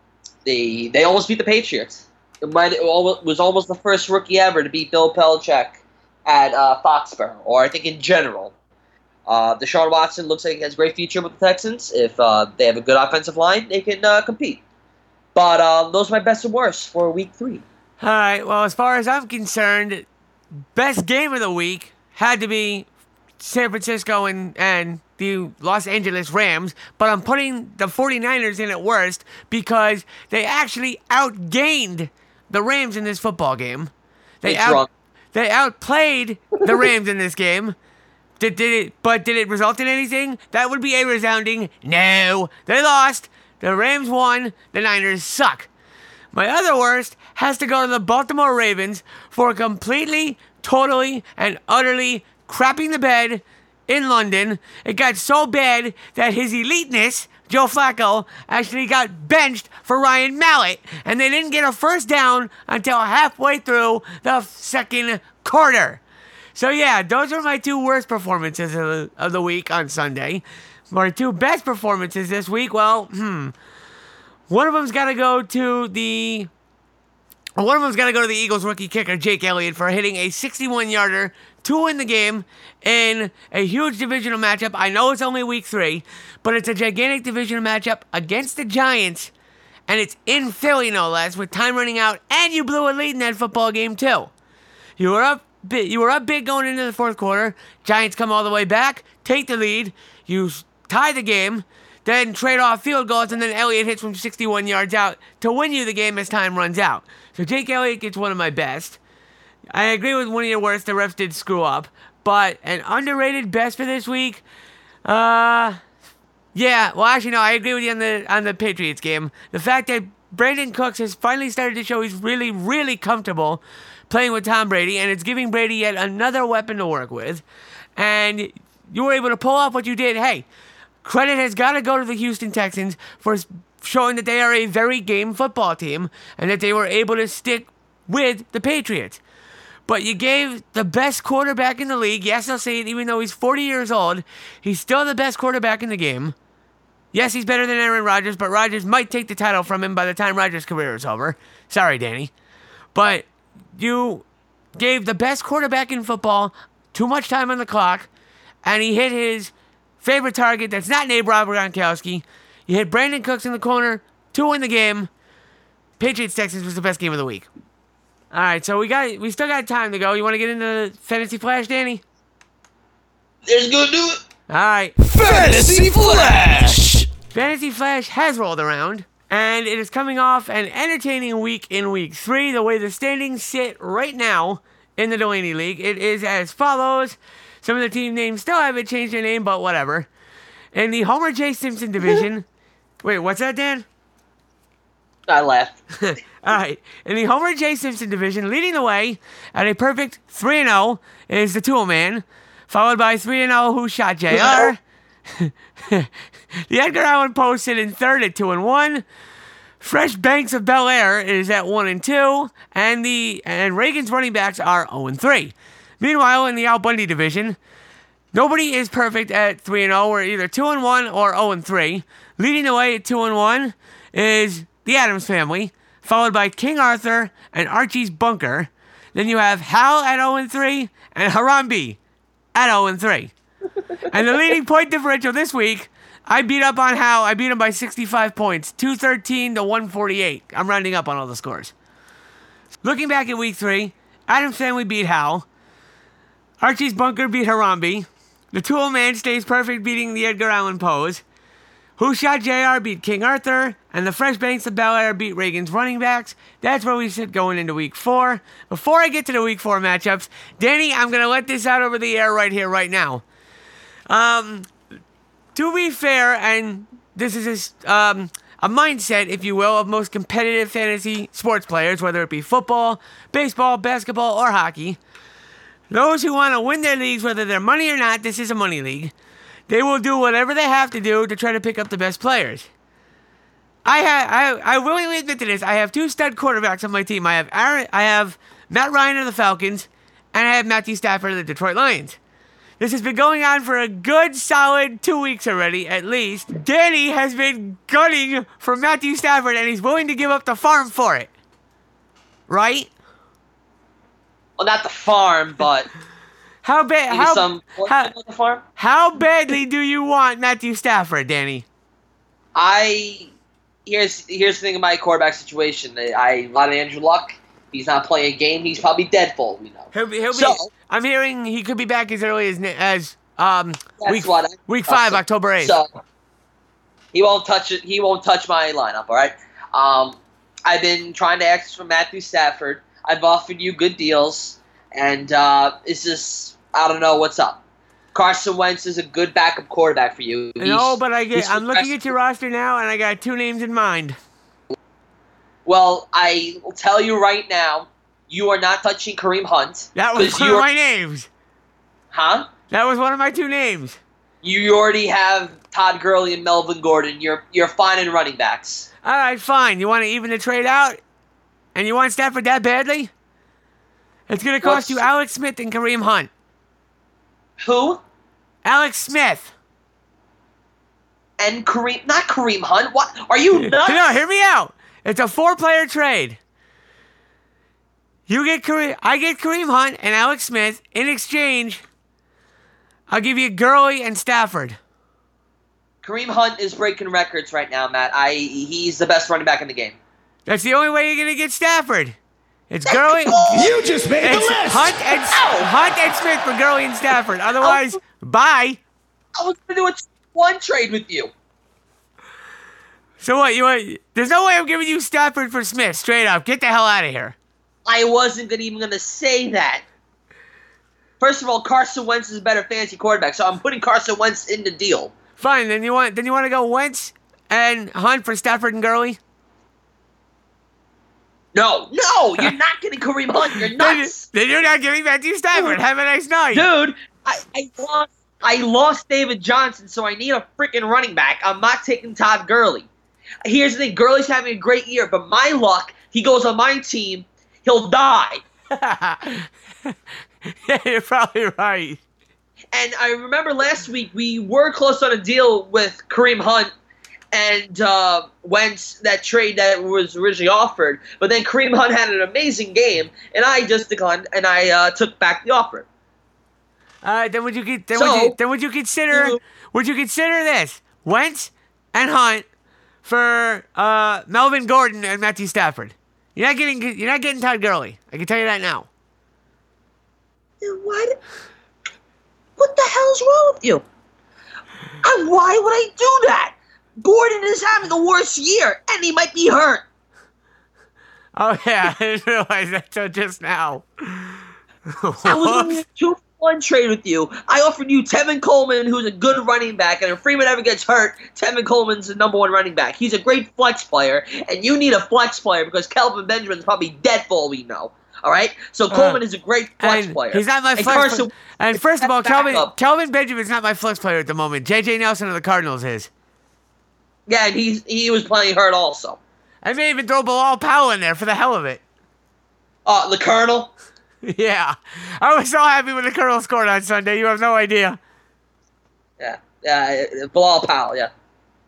they they almost beat the Patriots. It, might, it was almost the first rookie ever to beat Bill Belichick at uh, Foxborough, or I think in general. Uh, Deshaun Watson looks like he has a great future with the Texans. If uh, they have a good offensive line, they can uh, compete. But uh, those are my best and worst for week three. All right, well, as far as I'm concerned, best game of the week had to be San Francisco and, and the Los Angeles Rams, but I'm putting the 49ers in at worst because they actually outgained the Rams in this football game. They, out, they outplayed the Rams in this game. Did, did it? But did it result in anything? That would be a resounding no. They lost. The Rams won. The Niners suck. My other worst has to go to the Baltimore Ravens for completely, totally, and utterly crapping the bed in London. It got so bad that his eliteness, Joe Flacco, actually got benched for Ryan Mallett, and they didn't get a first down until halfway through the second quarter. So yeah, those are my two worst performances of the, of the week on Sunday. My two best performances this week, well, hmm. One of them's got to go to the... One of them's got to go to the Eagles rookie kicker, Jake Elliott, for hitting a sixty-one-yarder to win the game in a huge divisional matchup. I know it's only week three, but it's a gigantic divisional matchup against the Giants, and it's in Philly, no less, with time running out, and you blew a lead in that football game, too. You were up You were up big going into the fourth quarter. Giants come all the way back, take the lead. You tie the game, then trade off field goals, and then Elliott hits from sixty-one yards out to win you the game as time runs out. So Jake Elliott gets one of my best. I agree with one of your worst. The refs did screw up. But an underrated best for this week? Uh, yeah. Well, actually, no. I agree with you on the on the Patriots game. The fact that Brandon Cooks has finally started to show he's really, really comfortable playing with Tom Brady, and it's giving Brady yet another weapon to work with. And you were able to pull off what you did. Hey, credit has got to go to the Houston Texans for showing that they are a very game football team and that they were able to stick with the Patriots. But you gave the best quarterback in the league, yes, I'll say it, even though he's forty years old, he's still the best quarterback in the game. Yes, he's better than Aaron Rodgers, but Rodgers might take the title from him by the time Rodgers' career is over. Sorry, Danny. But you gave the best quarterback in football too much time on the clock, and he hit his favorite target that's not named Rob Gronkowski. You hit Brandon Cooks in the corner to win the game. Patriots-Texans was the best game of the week. All right, so we got we still got time to go. You want to get into the Fantasy Flash, Danny? There's gonna do it. All right. Fantasy Flash! Fantasy Flash has rolled around, and it is coming off an entertaining week in week three. The way the standings sit right now in the Delaney League, it is as follows. Some of the team names still haven't changed their name, but whatever. In the Homer J. Simpson division, wait, what's that, Dan? I laughed. All right. In the Homer J. Simpson division, leading the way at a perfect three and oh is the Tool Man, followed by three and oh Who Shot J R. The Edgar Allan Poe sit in third at two and one. Fresh Banks of Bel Air is at one and two, and the and Reagan's running backs are oh and three. Meanwhile, in the Al Bundy division, nobody is perfect at three and oh. We're either two and one or oh and three. Leading the way at two and one is the Addams Family, followed by King Arthur and Archie's Bunker. Then you have Hal at oh and three and Harambe at oh and three. And the leading point differential this week, I beat up on Hal. I beat him by sixty-five points, two thirteen to one forty-eight. I'm rounding up on all the scores. Looking back at week three, Addams Family beat Hal. Archie's Bunker beat Harambe. The Tool Man stays perfect, beating the Edgar Allan Poes. Who Shot J R beat King Arthur, and the Fresh Banks of Bel Air beat Reagan's running backs. That's where we sit going into week four. Before I get to the week four matchups, Danny, I'm going to let this out over the air right here, right now. Um, to be fair, and this is a, um, a mindset, if you will, of most competitive fantasy sports players, whether it be football, baseball, basketball, or hockey. Those who want to win their leagues, whether they're money or not, this is a money league. They will do whatever they have to do to try to pick up the best players. I ha- I I willingly admit to this. I have two stud quarterbacks on my team. I have Aaron, I have Matt Ryan of the Falcons, and I have Matthew Stafford of the Detroit Lions. This has been going on for a good solid two weeks already, at least. Danny has been gunning for Matthew Stafford, and he's willing to give up the farm for it. Right? Well, not the farm, but How bad? maybe How, some how, the farm. how badly do you want Matthew Stafford, Danny? I here's here's the thing about my quarterback situation. I a lot of Andrew Luck. He's not playing a game. He's probably dead full. We know. He'll be, he'll So- be, I'm hearing he could be back as early as as um That's week what I- week five, so- October eighth. So he won't touch it. He won't touch my lineup. All right. Um, I've been trying to ask for Matthew Stafford. I've offered you good deals, and uh, it's just I don't know what's up. Carson Wentz is a good backup quarterback for you. no, He's- but I get. he's I'm looking progressed- at your roster now, and I got two names in mind. Well, I will tell you right now, you are not touching Kareem Hunt. That was 'cause one of you're- my names. Huh? That was one of my two names. You already have Todd Gurley and Melvin Gordon. You're you're fine in running backs. All right, fine. You want to even the trade out, and you want Stafford that badly? It's gonna cost What's- you Alex Smith and Kareem Hunt. Who? Alex Smith. And Kareem, not Kareem Hunt. What? Are you nuts? No, hear me out. It's a four-player trade. You get Kareem, I get Kareem Hunt and Alex Smith. In exchange, I'll give you Gurley and Stafford. Kareem Hunt is breaking records right now, Matt. I he's the best running back in the game. That's the only way you're gonna get Stafford. It's Gurley. You just made the It's list! Hunt and Hunt and Smith for Gurley and Stafford. Otherwise, bye. I was gonna do a one trade with you. So what? You want? There's no way I'm giving you Stafford for Smith. Straight up, get the hell out of here. I wasn't gonna even gonna say that. First of all, Carson Wentz is a better fantasy quarterback, so I'm putting Carson Wentz in the deal. Fine. Then you want? Then you want to go Wentz and Hunt for Stafford and Gurley? No, no, you're not getting Kareem Hunt. You're Then, nuts, then you're not giving Matthew Stafford. Have a nice night. dude. I, I lost. I lost David Johnson, so I need a freaking running back. I'm not taking Todd Gurley. Here's the thing: Gurley's having a great year, but my luck, he goes on my team, he'll die. Yeah, you're probably right. And I remember last week we were close on a deal with Kareem Hunt and uh, Wentz, that trade that was originally offered. But then Kareem Hunt had an amazing game, and I just declined, and I uh, took back the offer. Uh, then would you get? Then, So- would you, then would you consider? So- Would you consider this Wentz and Hunt for uh, Melvin Gordon and Matthew Stafford? You're not getting. You're not getting Todd Gurley. I can tell you that now. What? What what the hell's wrong with you? I, why would I do that? Gordon is having a worse year, and he might be hurt. Oh, yeah, I didn't realize that till just now. I was on a two for one trade with you. I offered you Tevin Coleman, who's a good running back, and if Freeman ever gets hurt, Tevin Coleman's the number one running back. He's a great flex player, and you need a flex player because Kelvin Benjamin's probably dead for all we know. All right? So Coleman uh, is a great flex player. He's not my and flex Carson, player. And first of all, Kelvin, Kelvin Benjamin's not my flex player at the moment. J J Nelson of the Cardinals is. Yeah, and he's, he was playing hurt also. I may even throw Bilal Powell in there for the hell of it. Uh, the Colonel? Yeah. I was so happy when the Colonel scored on Sunday. You have no idea. Yeah. Yeah, uh, Bilal Powell, yeah.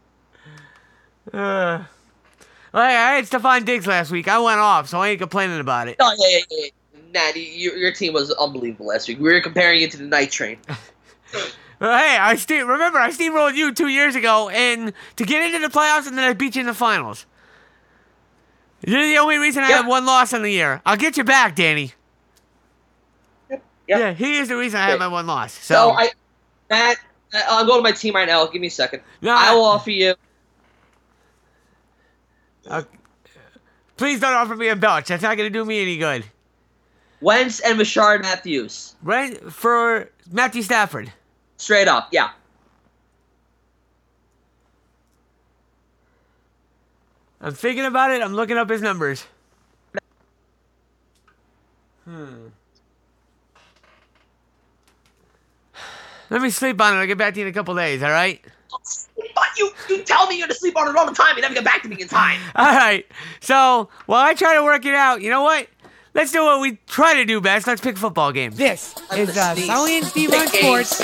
Uh, well, I had Stephon Diggs last week. I went off, so I ain't complaining about it. Oh, yeah, yeah, yeah. Nah, you, your team was unbelievable last week. We were comparing it to the night train. Well, hey, I ste- remember I steamrolled you two years ago and to get into the playoffs, and then I beat you in the finals. You're the only reason I Yep. have one loss in the year. I'll get you back, Danny. Yep. Yeah, he is the reason I have my one loss. So, So, I, Matt, I'll go to my team right now. Give me a second. No, I will I- offer you. uh, please don't offer me a belch. That's not going to do me any good. Wentz and Rashard Matthews. Right for Matthew Stafford. Straight up, yeah. I'm thinking about it. I'm looking up his numbers. Hmm. Let me sleep on it. I'll get back to you in a couple days, all right? But you, you tell me you're going to sleep on it all the time. You never get back to me in time. All right. So, while I try to work it out, you know what? Let's do what we try to do best. Let's pick football games. This I'm is gonna uh, sneeze. Sully and Steve on Pick Sports.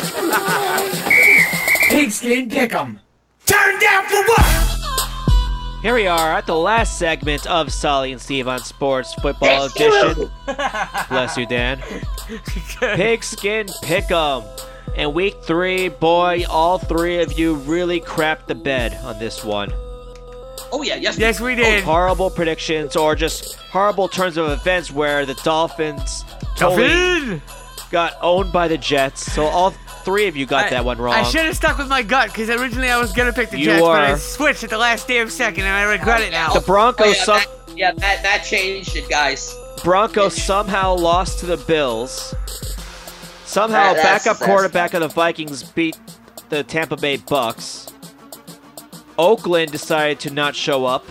Pigskin Pick'em. Turn down for what? Here we are at the last segment of Solly and Steve on Sports Football Edition. Bless you, Dan. Pigskin Pick'em. And week three, boy, all three of you really crapped the bed on this one. Oh, yeah, yes. Yes, we did. Horrible predictions or just horrible turns of events where the Dolphins totally Dolphin! got owned by the Jets. So all three of you got I- that one wrong. I should have stuck with my gut because originally I was going to pick the You Jets, but I are- switched at the last damn second, and I regret it now. The Broncos, Oh, yeah, some, that, yeah that, that changed it, guys. Broncos somehow lost to the Bills. Somehow, That- that's- backup that's- quarterback of the Vikings beat the Tampa Bay Bucks. Oakland decided to not show up.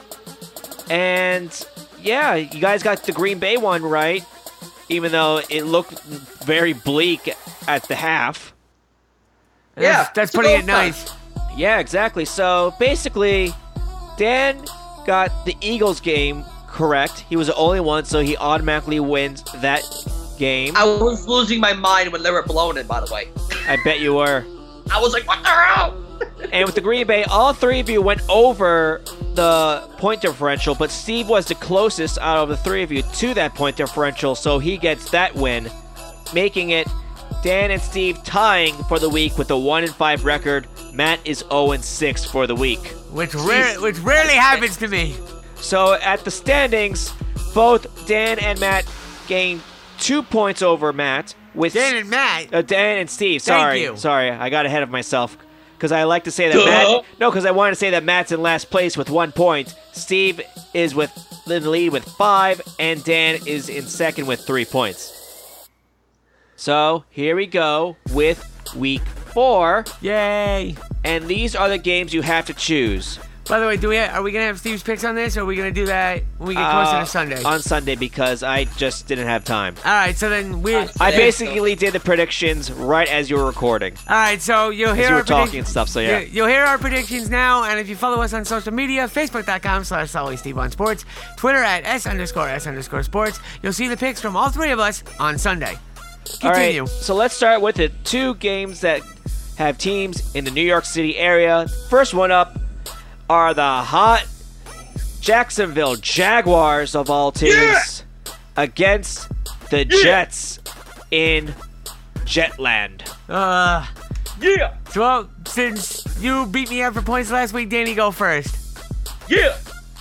And, yeah, you guys got the Green Bay one right, even though it looked very bleak at the half. And Yeah, That's, that's it's putting a it little nice. Yeah, exactly. So, basically, Dan got the Eagles game correct. He was the only one, so he automatically wins that game. I was losing my mind when they were blown in, by the way. I bet you were. I was like, what the hell? And with the Green Bay, all three of you went over the point differential, but Steve was the closest out of the three of you to that point differential, so he gets that win, making it Dan and Steve tying for the week with a one and five record. Matt is oh and six for the week. Which, rare, which rarely happens to me. So at the standings, both Dan and Matt gained two points over Matt. With Dan and Matt. Uh, Dan and Steve. Thank Sorry, you. sorry, I got ahead of myself because I like to say that Duh. Matt. No, because I wanted to say that Matt's in last place with one point. Steve is with in the lead with five, and Dan is in second with three points. So here we go with week four, Yay. and these are the games you have to choose. By the way, do we ha- are we going to have Steve's picks on this, or are we going to do that when we get closer Uh, to Sunday? On Sunday because I just didn't have time. All right, so then we... All I There. basically did the predictions right as you were recording. right, so you'll hear As you our were talking predict- and stuff, so yeah. You- You'll hear our predictions now, and if you follow us on social media, facebook.com slash Solly Steve on Sports, Twitter at S underscore S underscore Sports, you'll see the picks from all three of us on Sunday. Continue. All right, so let's start with the two games that have teams in the New York City area. First one up are the hot Jacksonville Jaguars of all teams against the Jets in Jetland. Uh, Yeah, so, since you beat me up for points last week, Danny, go first. yeah.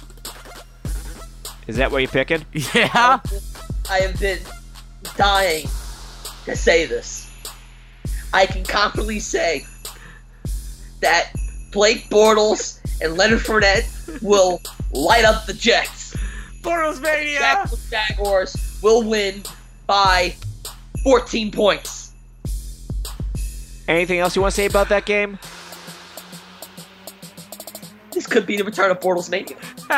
Is that where you're picking? Yeah? I have been dying to say this. I can confidently say that Blake Bortles and Leonard Fournette will light up the Jets. Bortles mania! Jacksonville Jaguars will win by fourteen points. Anything else you want to say about that game? This could be the return of Bortles mania.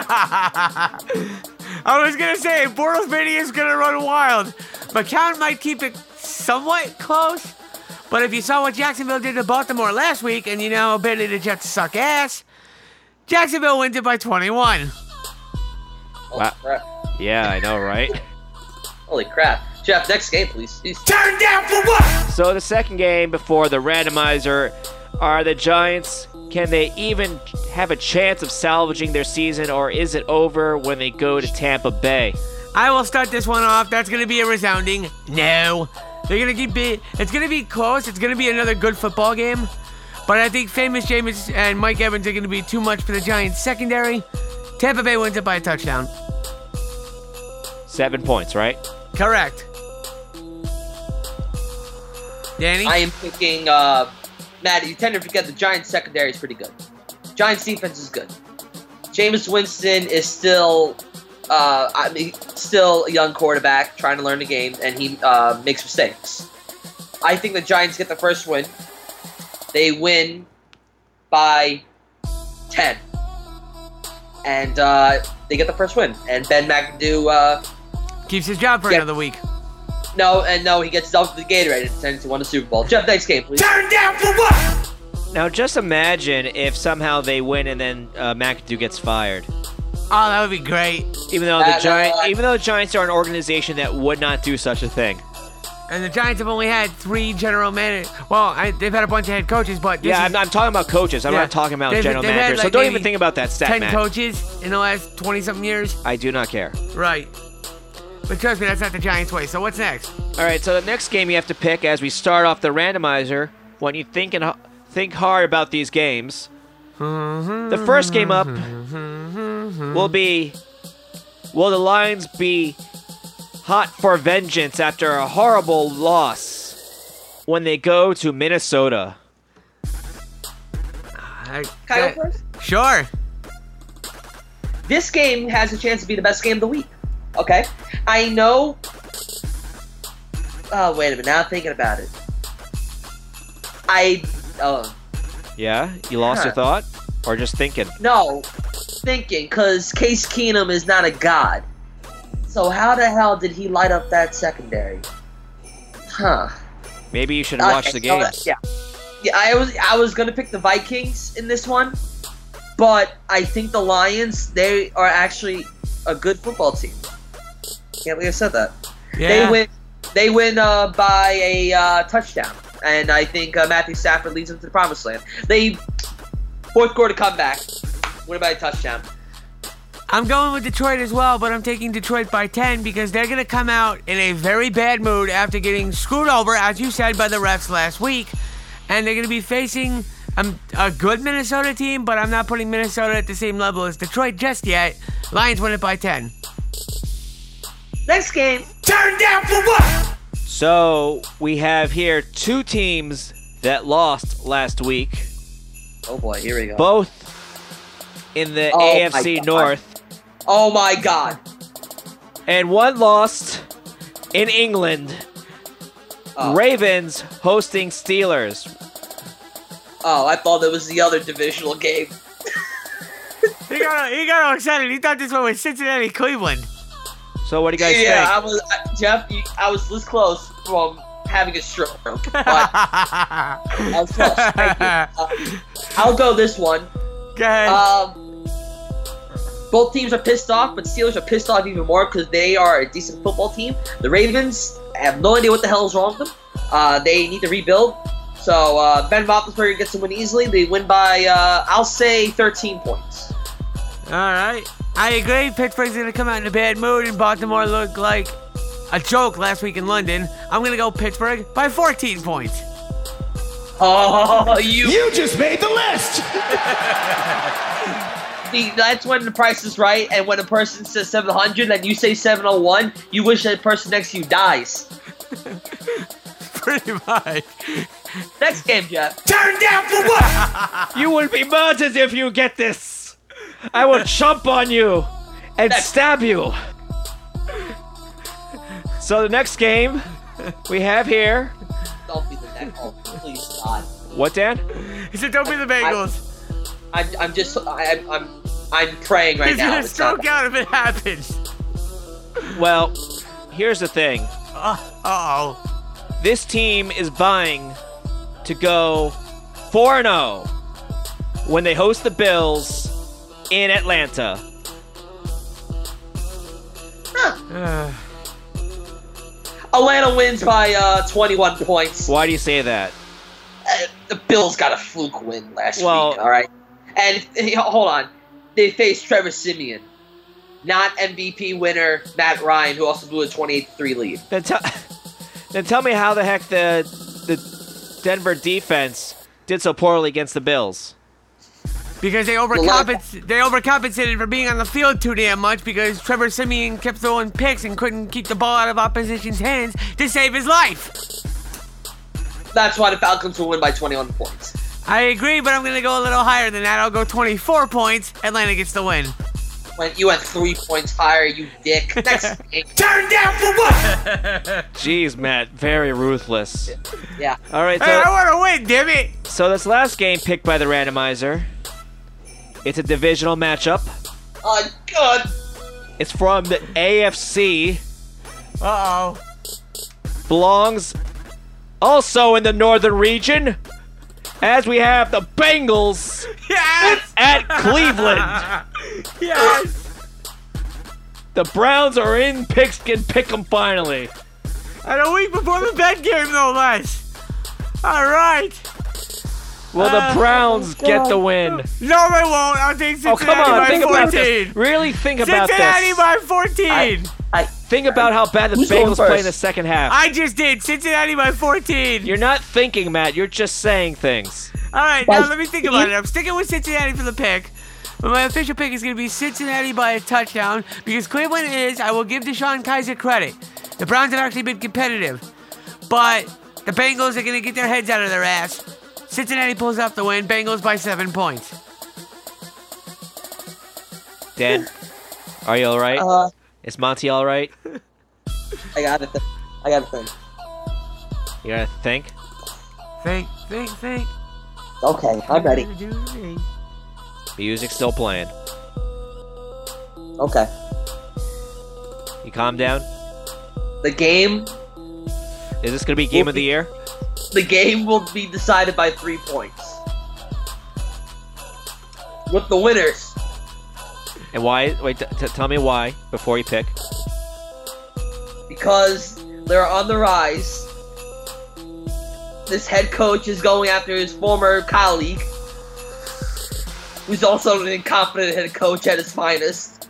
I was gonna say Bortles mania is gonna run wild. McCown might keep it somewhat close, but if you saw what Jacksonville did to Baltimore last week, and you know ability the Jets suck ass, Jacksonville wins it by twenty-one. Holy Wow. crap. Yeah, I know, right? Holy crap. Jeff, next game, please. Jeez. Turn down for what? So the second game before the randomizer are the Giants. Can they even have a chance of salvaging their season, or is it over when they go to Tampa Bay? I will start this one off. That's gonna be a resounding no. They're gonna keep it. It's gonna be close. It's gonna be another good football game. But I think Famous James and Mike Evans are gonna be too much for the Giants secondary. Tampa Bay wins it by a touchdown. Seven points, right? Correct. Danny? I am picking, uh, Matt, you tend to forget the Giants secondary is pretty good. Giants defense is good. Jameis Winston is still, uh, I mean, still a young quarterback trying to learn the game, and he uh, makes mistakes. I think the Giants get the first win. They win by ten. And uh, they get the first win. And Ben McAdoo, uh, Keeps his job for Yeah. another week. no, and no, he gets dumped with the Gatorade and sends to win the Super Bowl. Jeff, next game, please. Turn down for what? Now just imagine if somehow they win and then uh, McAdoo gets fired. Oh, that would be great. Even though Uh, the no, Giant, I- even though the Giants are an organization that would not do such a thing. And the Giants have only had three general managers. Well, I, they've had a bunch of head coaches, but this Yeah, is I'm, I'm talking about coaches. I'm Yeah. not talking about They've- general they've had, managers. so like, don't maybe even think about that stat, ten Matt. coaches in the last twenty-something years. I do not care. Right. But trust me, that's not the Giants' way. So what's next? All right, so the next game you have to pick as we start off the randomizer. When you think and think hard about these games, the first game up will be: will the Lions be hot for vengeance after a horrible loss when they go to Minnesota? I, Can I that- go first? Sure. This game has a chance to be the best game of the week. Okay? I know... Oh, wait a minute. Now I'm thinking about it. I... Oh, Yeah, you lost Yeah. your thought, or just thinking? no. Thinking, because Case Keenum is not a god. So how the hell did he light up that secondary? Huh. Maybe you should watch Okay, the so, uh, games. yeah. Yeah, I was I was gonna pick the Vikings in this one, but I think the Lions, they are actually a good football team. Can't believe I said that. Yeah. They win. They win uh, by a uh, touchdown, and I think uh, Matthew Stafford leads them to the promised land. They fourth quarter comeback, win by a touchdown. I'm going with Detroit as well, but I'm taking Detroit by ten because they're going to come out in a very bad mood after getting screwed over, as you said, by the refs last week. And they're going to be facing um, a good Minnesota team, but I'm not putting Minnesota at the same level as Detroit just yet. Lions win it by ten. Next game. Turn down for what? So we have here two teams that lost last week, Oh boy, here we go. both in the Oh A my F C God. North, Oh my God. and one lost in England. Oh. Ravens hosting Steelers. Oh, I thought it was the other divisional game. He got, he got all excited. He thought this one was Cincinnati, Cleveland. So what do you guys yeah, I think? was I, Jeff. you- I was this close from having a stroke, but I was close. Thank you. Uh, I'll go this one. Go ahead. Um, both teams are pissed off, but Steelers are pissed off even more because they are a decent football team. The Ravens have no idea what the hell is wrong with them. Uh, they need to rebuild. So uh, Ben Roethlisberger gets to win easily. They win by, uh, I'll say, thirteen points. All right. I agree. Pittsburgh's going to come out in a bad mood, and Baltimore looked like a joke last week in London. I'm going to go Pittsburgh by fourteen points. Oh, you! You just made the list. See, that's when the price is right, and when a person says seven hundred and you say seven oh one, you wish that person next to you dies. Pretty much. Next game, Jeff. Turn down for what? You will be murdered if you get this. I will chomp on you and Next. stab you. So the next game we have here. Don't be the next. Oh, please, God. What, Dan? He said, "Don't be the Bengals." I'm, I'm just, I, I'm, I'm praying right He's now. gonna It's not- stroke out if it happens. Well, here's the thing. Uh oh. This team is vying to go four and oh when they host the Bills in Atlanta. Atlanta wins by uh, twenty-one points. Why do you say that? Uh, the Bills got a fluke win last Well- week, all right? And, and hold on. They faced Trevor Siemian, not M V P winner Matt Ryan, who also blew a twenty-eight to three lead. Then, tell then tell me how the heck the the Denver defense did so poorly against the Bills. Because they overcompens- they overcompensated for being on the field too damn much because Trevor Siemian kept throwing picks and couldn't keep the ball out of opposition's hands to save his life. That's why the Falcons will win by twenty-one points. I agree, but I'm going to go a little higher than that. I'll go twenty-four points. Atlanta gets the win. When you went three points higher, you dick. Next game. Turn down for what? Jeez, Matt, very ruthless. Yeah. All right, Hey, I so, want to win, damn it. so this last game picked by the randomizer, it's a divisional matchup. Oh, God. It's from the A F C, Uh-oh. belongs also in the northern region, as we have the Bengals Yes! at Cleveland. Yes! The Browns are in Pigskin Pick'em finally. And a week before the bed game, no less. All right. Will the Uh, Browns get the win? No, they won't. I'll take Oh, Cincinnati come on, by think about fourteen. this. Really think about Cincinnati this. by fourteen. I, Think about how bad the Who's going Bengals play in first? the second half. I just did. Cincinnati by fourteen. You're not thinking, Matt. You're just saying things. All right, By now let me think about it. I'm sticking with Cincinnati for the pick. But my official pick is going to be Cincinnati by a touchdown because Cleveland is, I will give Deshaun Kaiser credit. The Browns have actually been competitive. But the Bengals are going to get their heads out of their ass. Cincinnati pulls off the win. Bengals by seven points. Dan, are you all right? uh, Is Monty all right? I got it. I got it. Thing. You gotta think. Think, think, think. Okay, I'm ready. Music's still playing. Okay. You calm down. The game, Is this gonna be game of the year? the game will be decided by three points. With the winners. And why? Wait, t- t- tell me why before you pick. Because they're on the rise. This head coach is going after his former colleague, who's also an incompetent head coach at his finest.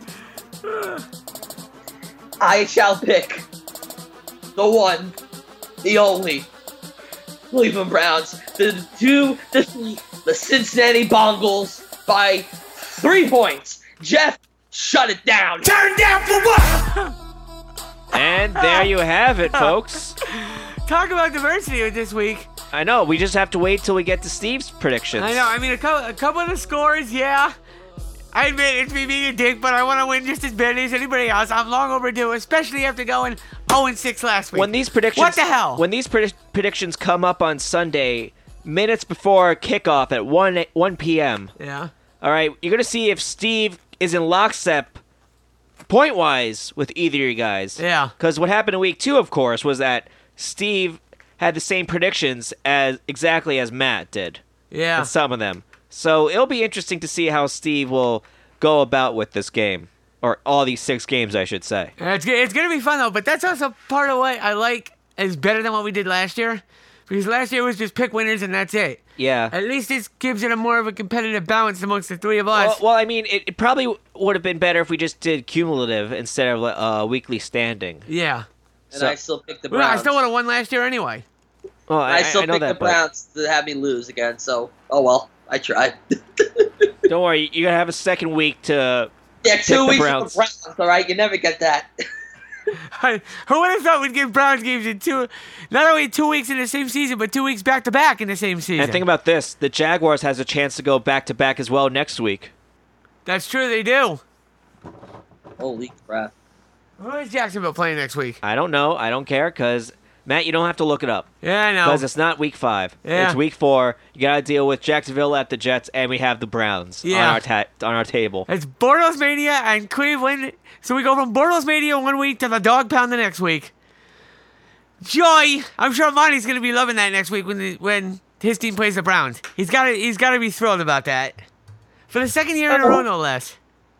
I shall pick the one, the only, Cleveland Browns, the two, the three, the Cincinnati Bengals by three points. Jeff, shut it down. Turn down for what? And there you have it, folks. Talk about diversity with this week. I know. We just have to wait till we get to Steve's predictions. I know. I mean, a couple, a couple of the scores, yeah. I admit it's me being a dick, but I want to win just as badly as anybody else. I'm long overdue, especially after going oh and six last week. When these predictions, What the hell? When these predi- predictions come up on Sunday, minutes before kickoff at one one p.m. Yeah. All right, you're gonna see if Steve is in lockstep, point wise, with either of you guys. Yeah. Because what happened in week two, of course, was that Steve had the same predictions as exactly as Matt did. Yeah. And some of them. So it'll be interesting to see how Steve will go about with this game. Or all these six games, I should say. Yeah, It's, it's going to be fun, though, but that's also part of what I like is better than what we did last year. Because last year was just pick winners and that's it. Yeah. At least this gives it a more of a competitive balance amongst the three of Well, us. well, I mean, it, it probably would have been better if we just did cumulative instead of uh, weekly standing. yeah. And So- I still pick the Well, Browns. I still would have won last year anyway. Well, I, I still I know pick that, the Browns to have me lose again, so, oh well, I tried. but don't worry, you're gonna have a second week to. Yeah, Pick two the weeks Browns. with the Browns, alright? You never get that. I, who would have thought we'd get Browns games in two, not only two weeks in the same season, but two weeks back to back in the same season? And think about this: the Jaguars has a chance to go back to back as well next week. That's true, they do. Holy crap! Who is Jacksonville playing next week? I don't know. I don't care because Matt, you don't have to look it up. Yeah, I know. Because it's not week five. Yeah. It's week four. You got to deal with Jacksonville at the Jets, and we have the Browns Yeah. on our ta- on our table. It's Bortles Mania and Cleveland. So we go from Bortles Mania one week to the dog pound the next week. Joy! I'm sure Monty's going to be loving that next week when the, when his team plays the Browns. He's got to he's got to be thrilled about that. For the second year in a row, no less.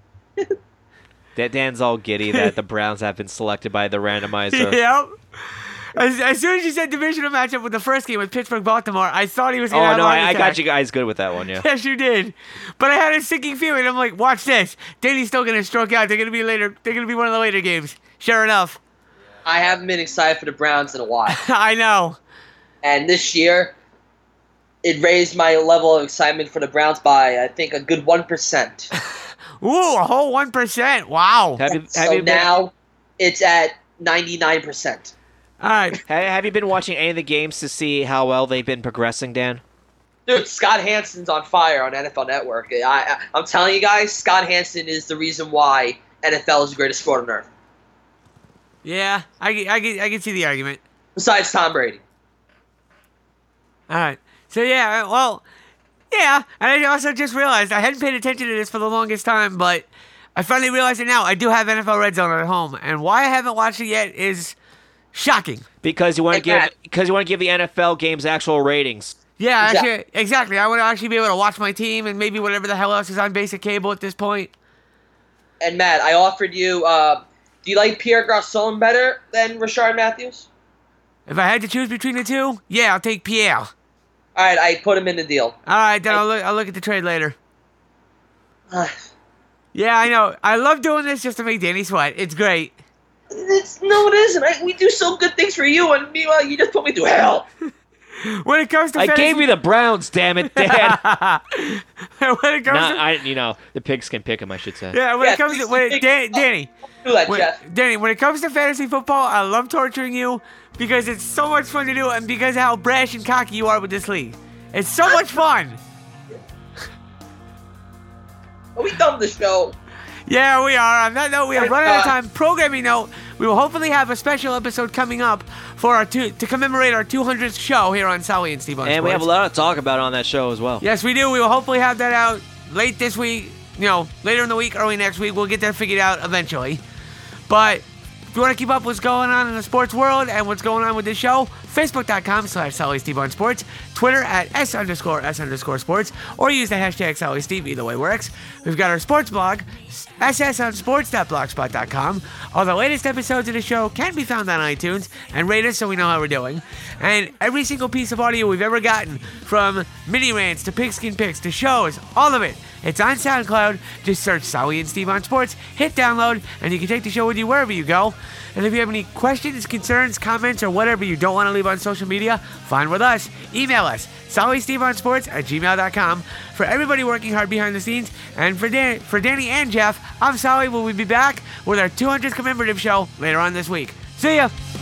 That Dan's all giddy that the Browns have been selected by the randomizer. Yep. As, as soon as you said divisional matchup with the first game with Pittsburgh-Baltimore, I thought he was going to Oh have no, a heart I, I attack. got you guys good with that one, yeah. Yes, you did. But I had a sinking feeling. I'm like, watch this. Danny's still going to stroke out. They're going to be later. They're going to be one of the later games. Sure enough. I haven't been excited for the Browns in a while, I know. and this year, it raised my level of excitement for the Browns by I think a good one percent. Ooh, a whole one percent. Wow. Have you, have So you been, now it's at ninety-nine percent. All right. ha- have you been watching any of the games to see how well they've been progressing, Dan? Dude, Scott Hansen's on fire on N F L Network. I, I, I'm telling you guys, Scott Hansen is the reason why N F L is the greatest sport on earth. Yeah, I, can- I, can- I can see the argument. Besides Tom Brady. All right. So, yeah, well, yeah. And I also just realized I hadn't paid attention to this for the longest time, but I finally realized it now. I do have N F L Red Zone at home, and why I haven't watched it yet is shocking. Because you want to Hey, give Matt. because you want to give the N F L games actual ratings. Yeah, Exactly. actually, exactly. I want to actually be able to watch my team and maybe whatever the hell else is on basic cable at this point. And Matt, I offered you, uh, do you like Pierre Garçon better than Rashard Matthews? If I had to choose between the two, yeah, I'll take Pierre. All right, I put him in the deal. All right, then I'll look, I'll look at the trade later. Yeah, I know. I love doing this just to make Danny sweat. It's great. It's, no, it isn't. I, we do so good things for you, and meanwhile, you just put me through hell. When it comes to I fantasy, gave you the Browns, damn it, Dan. when it comes Nah, to, I, you know, the pigs can pick him, I should say. yeah, when Yeah, it comes to when it, please- Dan, Danny, Do that, when, Jeff. Danny, when it comes to fantasy football, I love torturing you because it's so much fun to do, and because of how brash and cocky you are with this league. It's so much fun. Are we done with the show? Yeah, we are. On that note, we are Thank running out of God. time. Programming note, we will hopefully have a special episode coming up for our two, to commemorate our two hundredth show here on Sally and Steve on And we have a Sports. lot to talk about on that show as well. Yes, we do. We will hopefully have that out late this week, you know, later in the week, early next week. We'll get that figured out eventually. But if you want to keep up what's going on in the sports world and what's going on with this show, Facebook.com slash Sally Steve on Sports, Twitter at S underscore S underscore sports, or use the hashtag Sally Steve. Either way works. We've got our sports blog, S S on sports dot blogspot dot com. All the latest episodes of the show can be found on iTunes, and rate us so we know how we're doing. And every single piece of audio we've ever gotten, from mini rants to pigskin picks to shows, all of it, it's on SoundCloud. Just search Sally and Steve on Sports, hit download, and you can take the show with you wherever you go. And if you have any questions, concerns, comments, or whatever you don't want to leave on social media, fine with us. Email us, SallySteveOnSports at gmail dot com. For everybody working hard behind the scenes, and for, Dan- for Danny and Jeff, I'm Sally. We'll be back with our two hundredth commemorative show later on this week. See ya!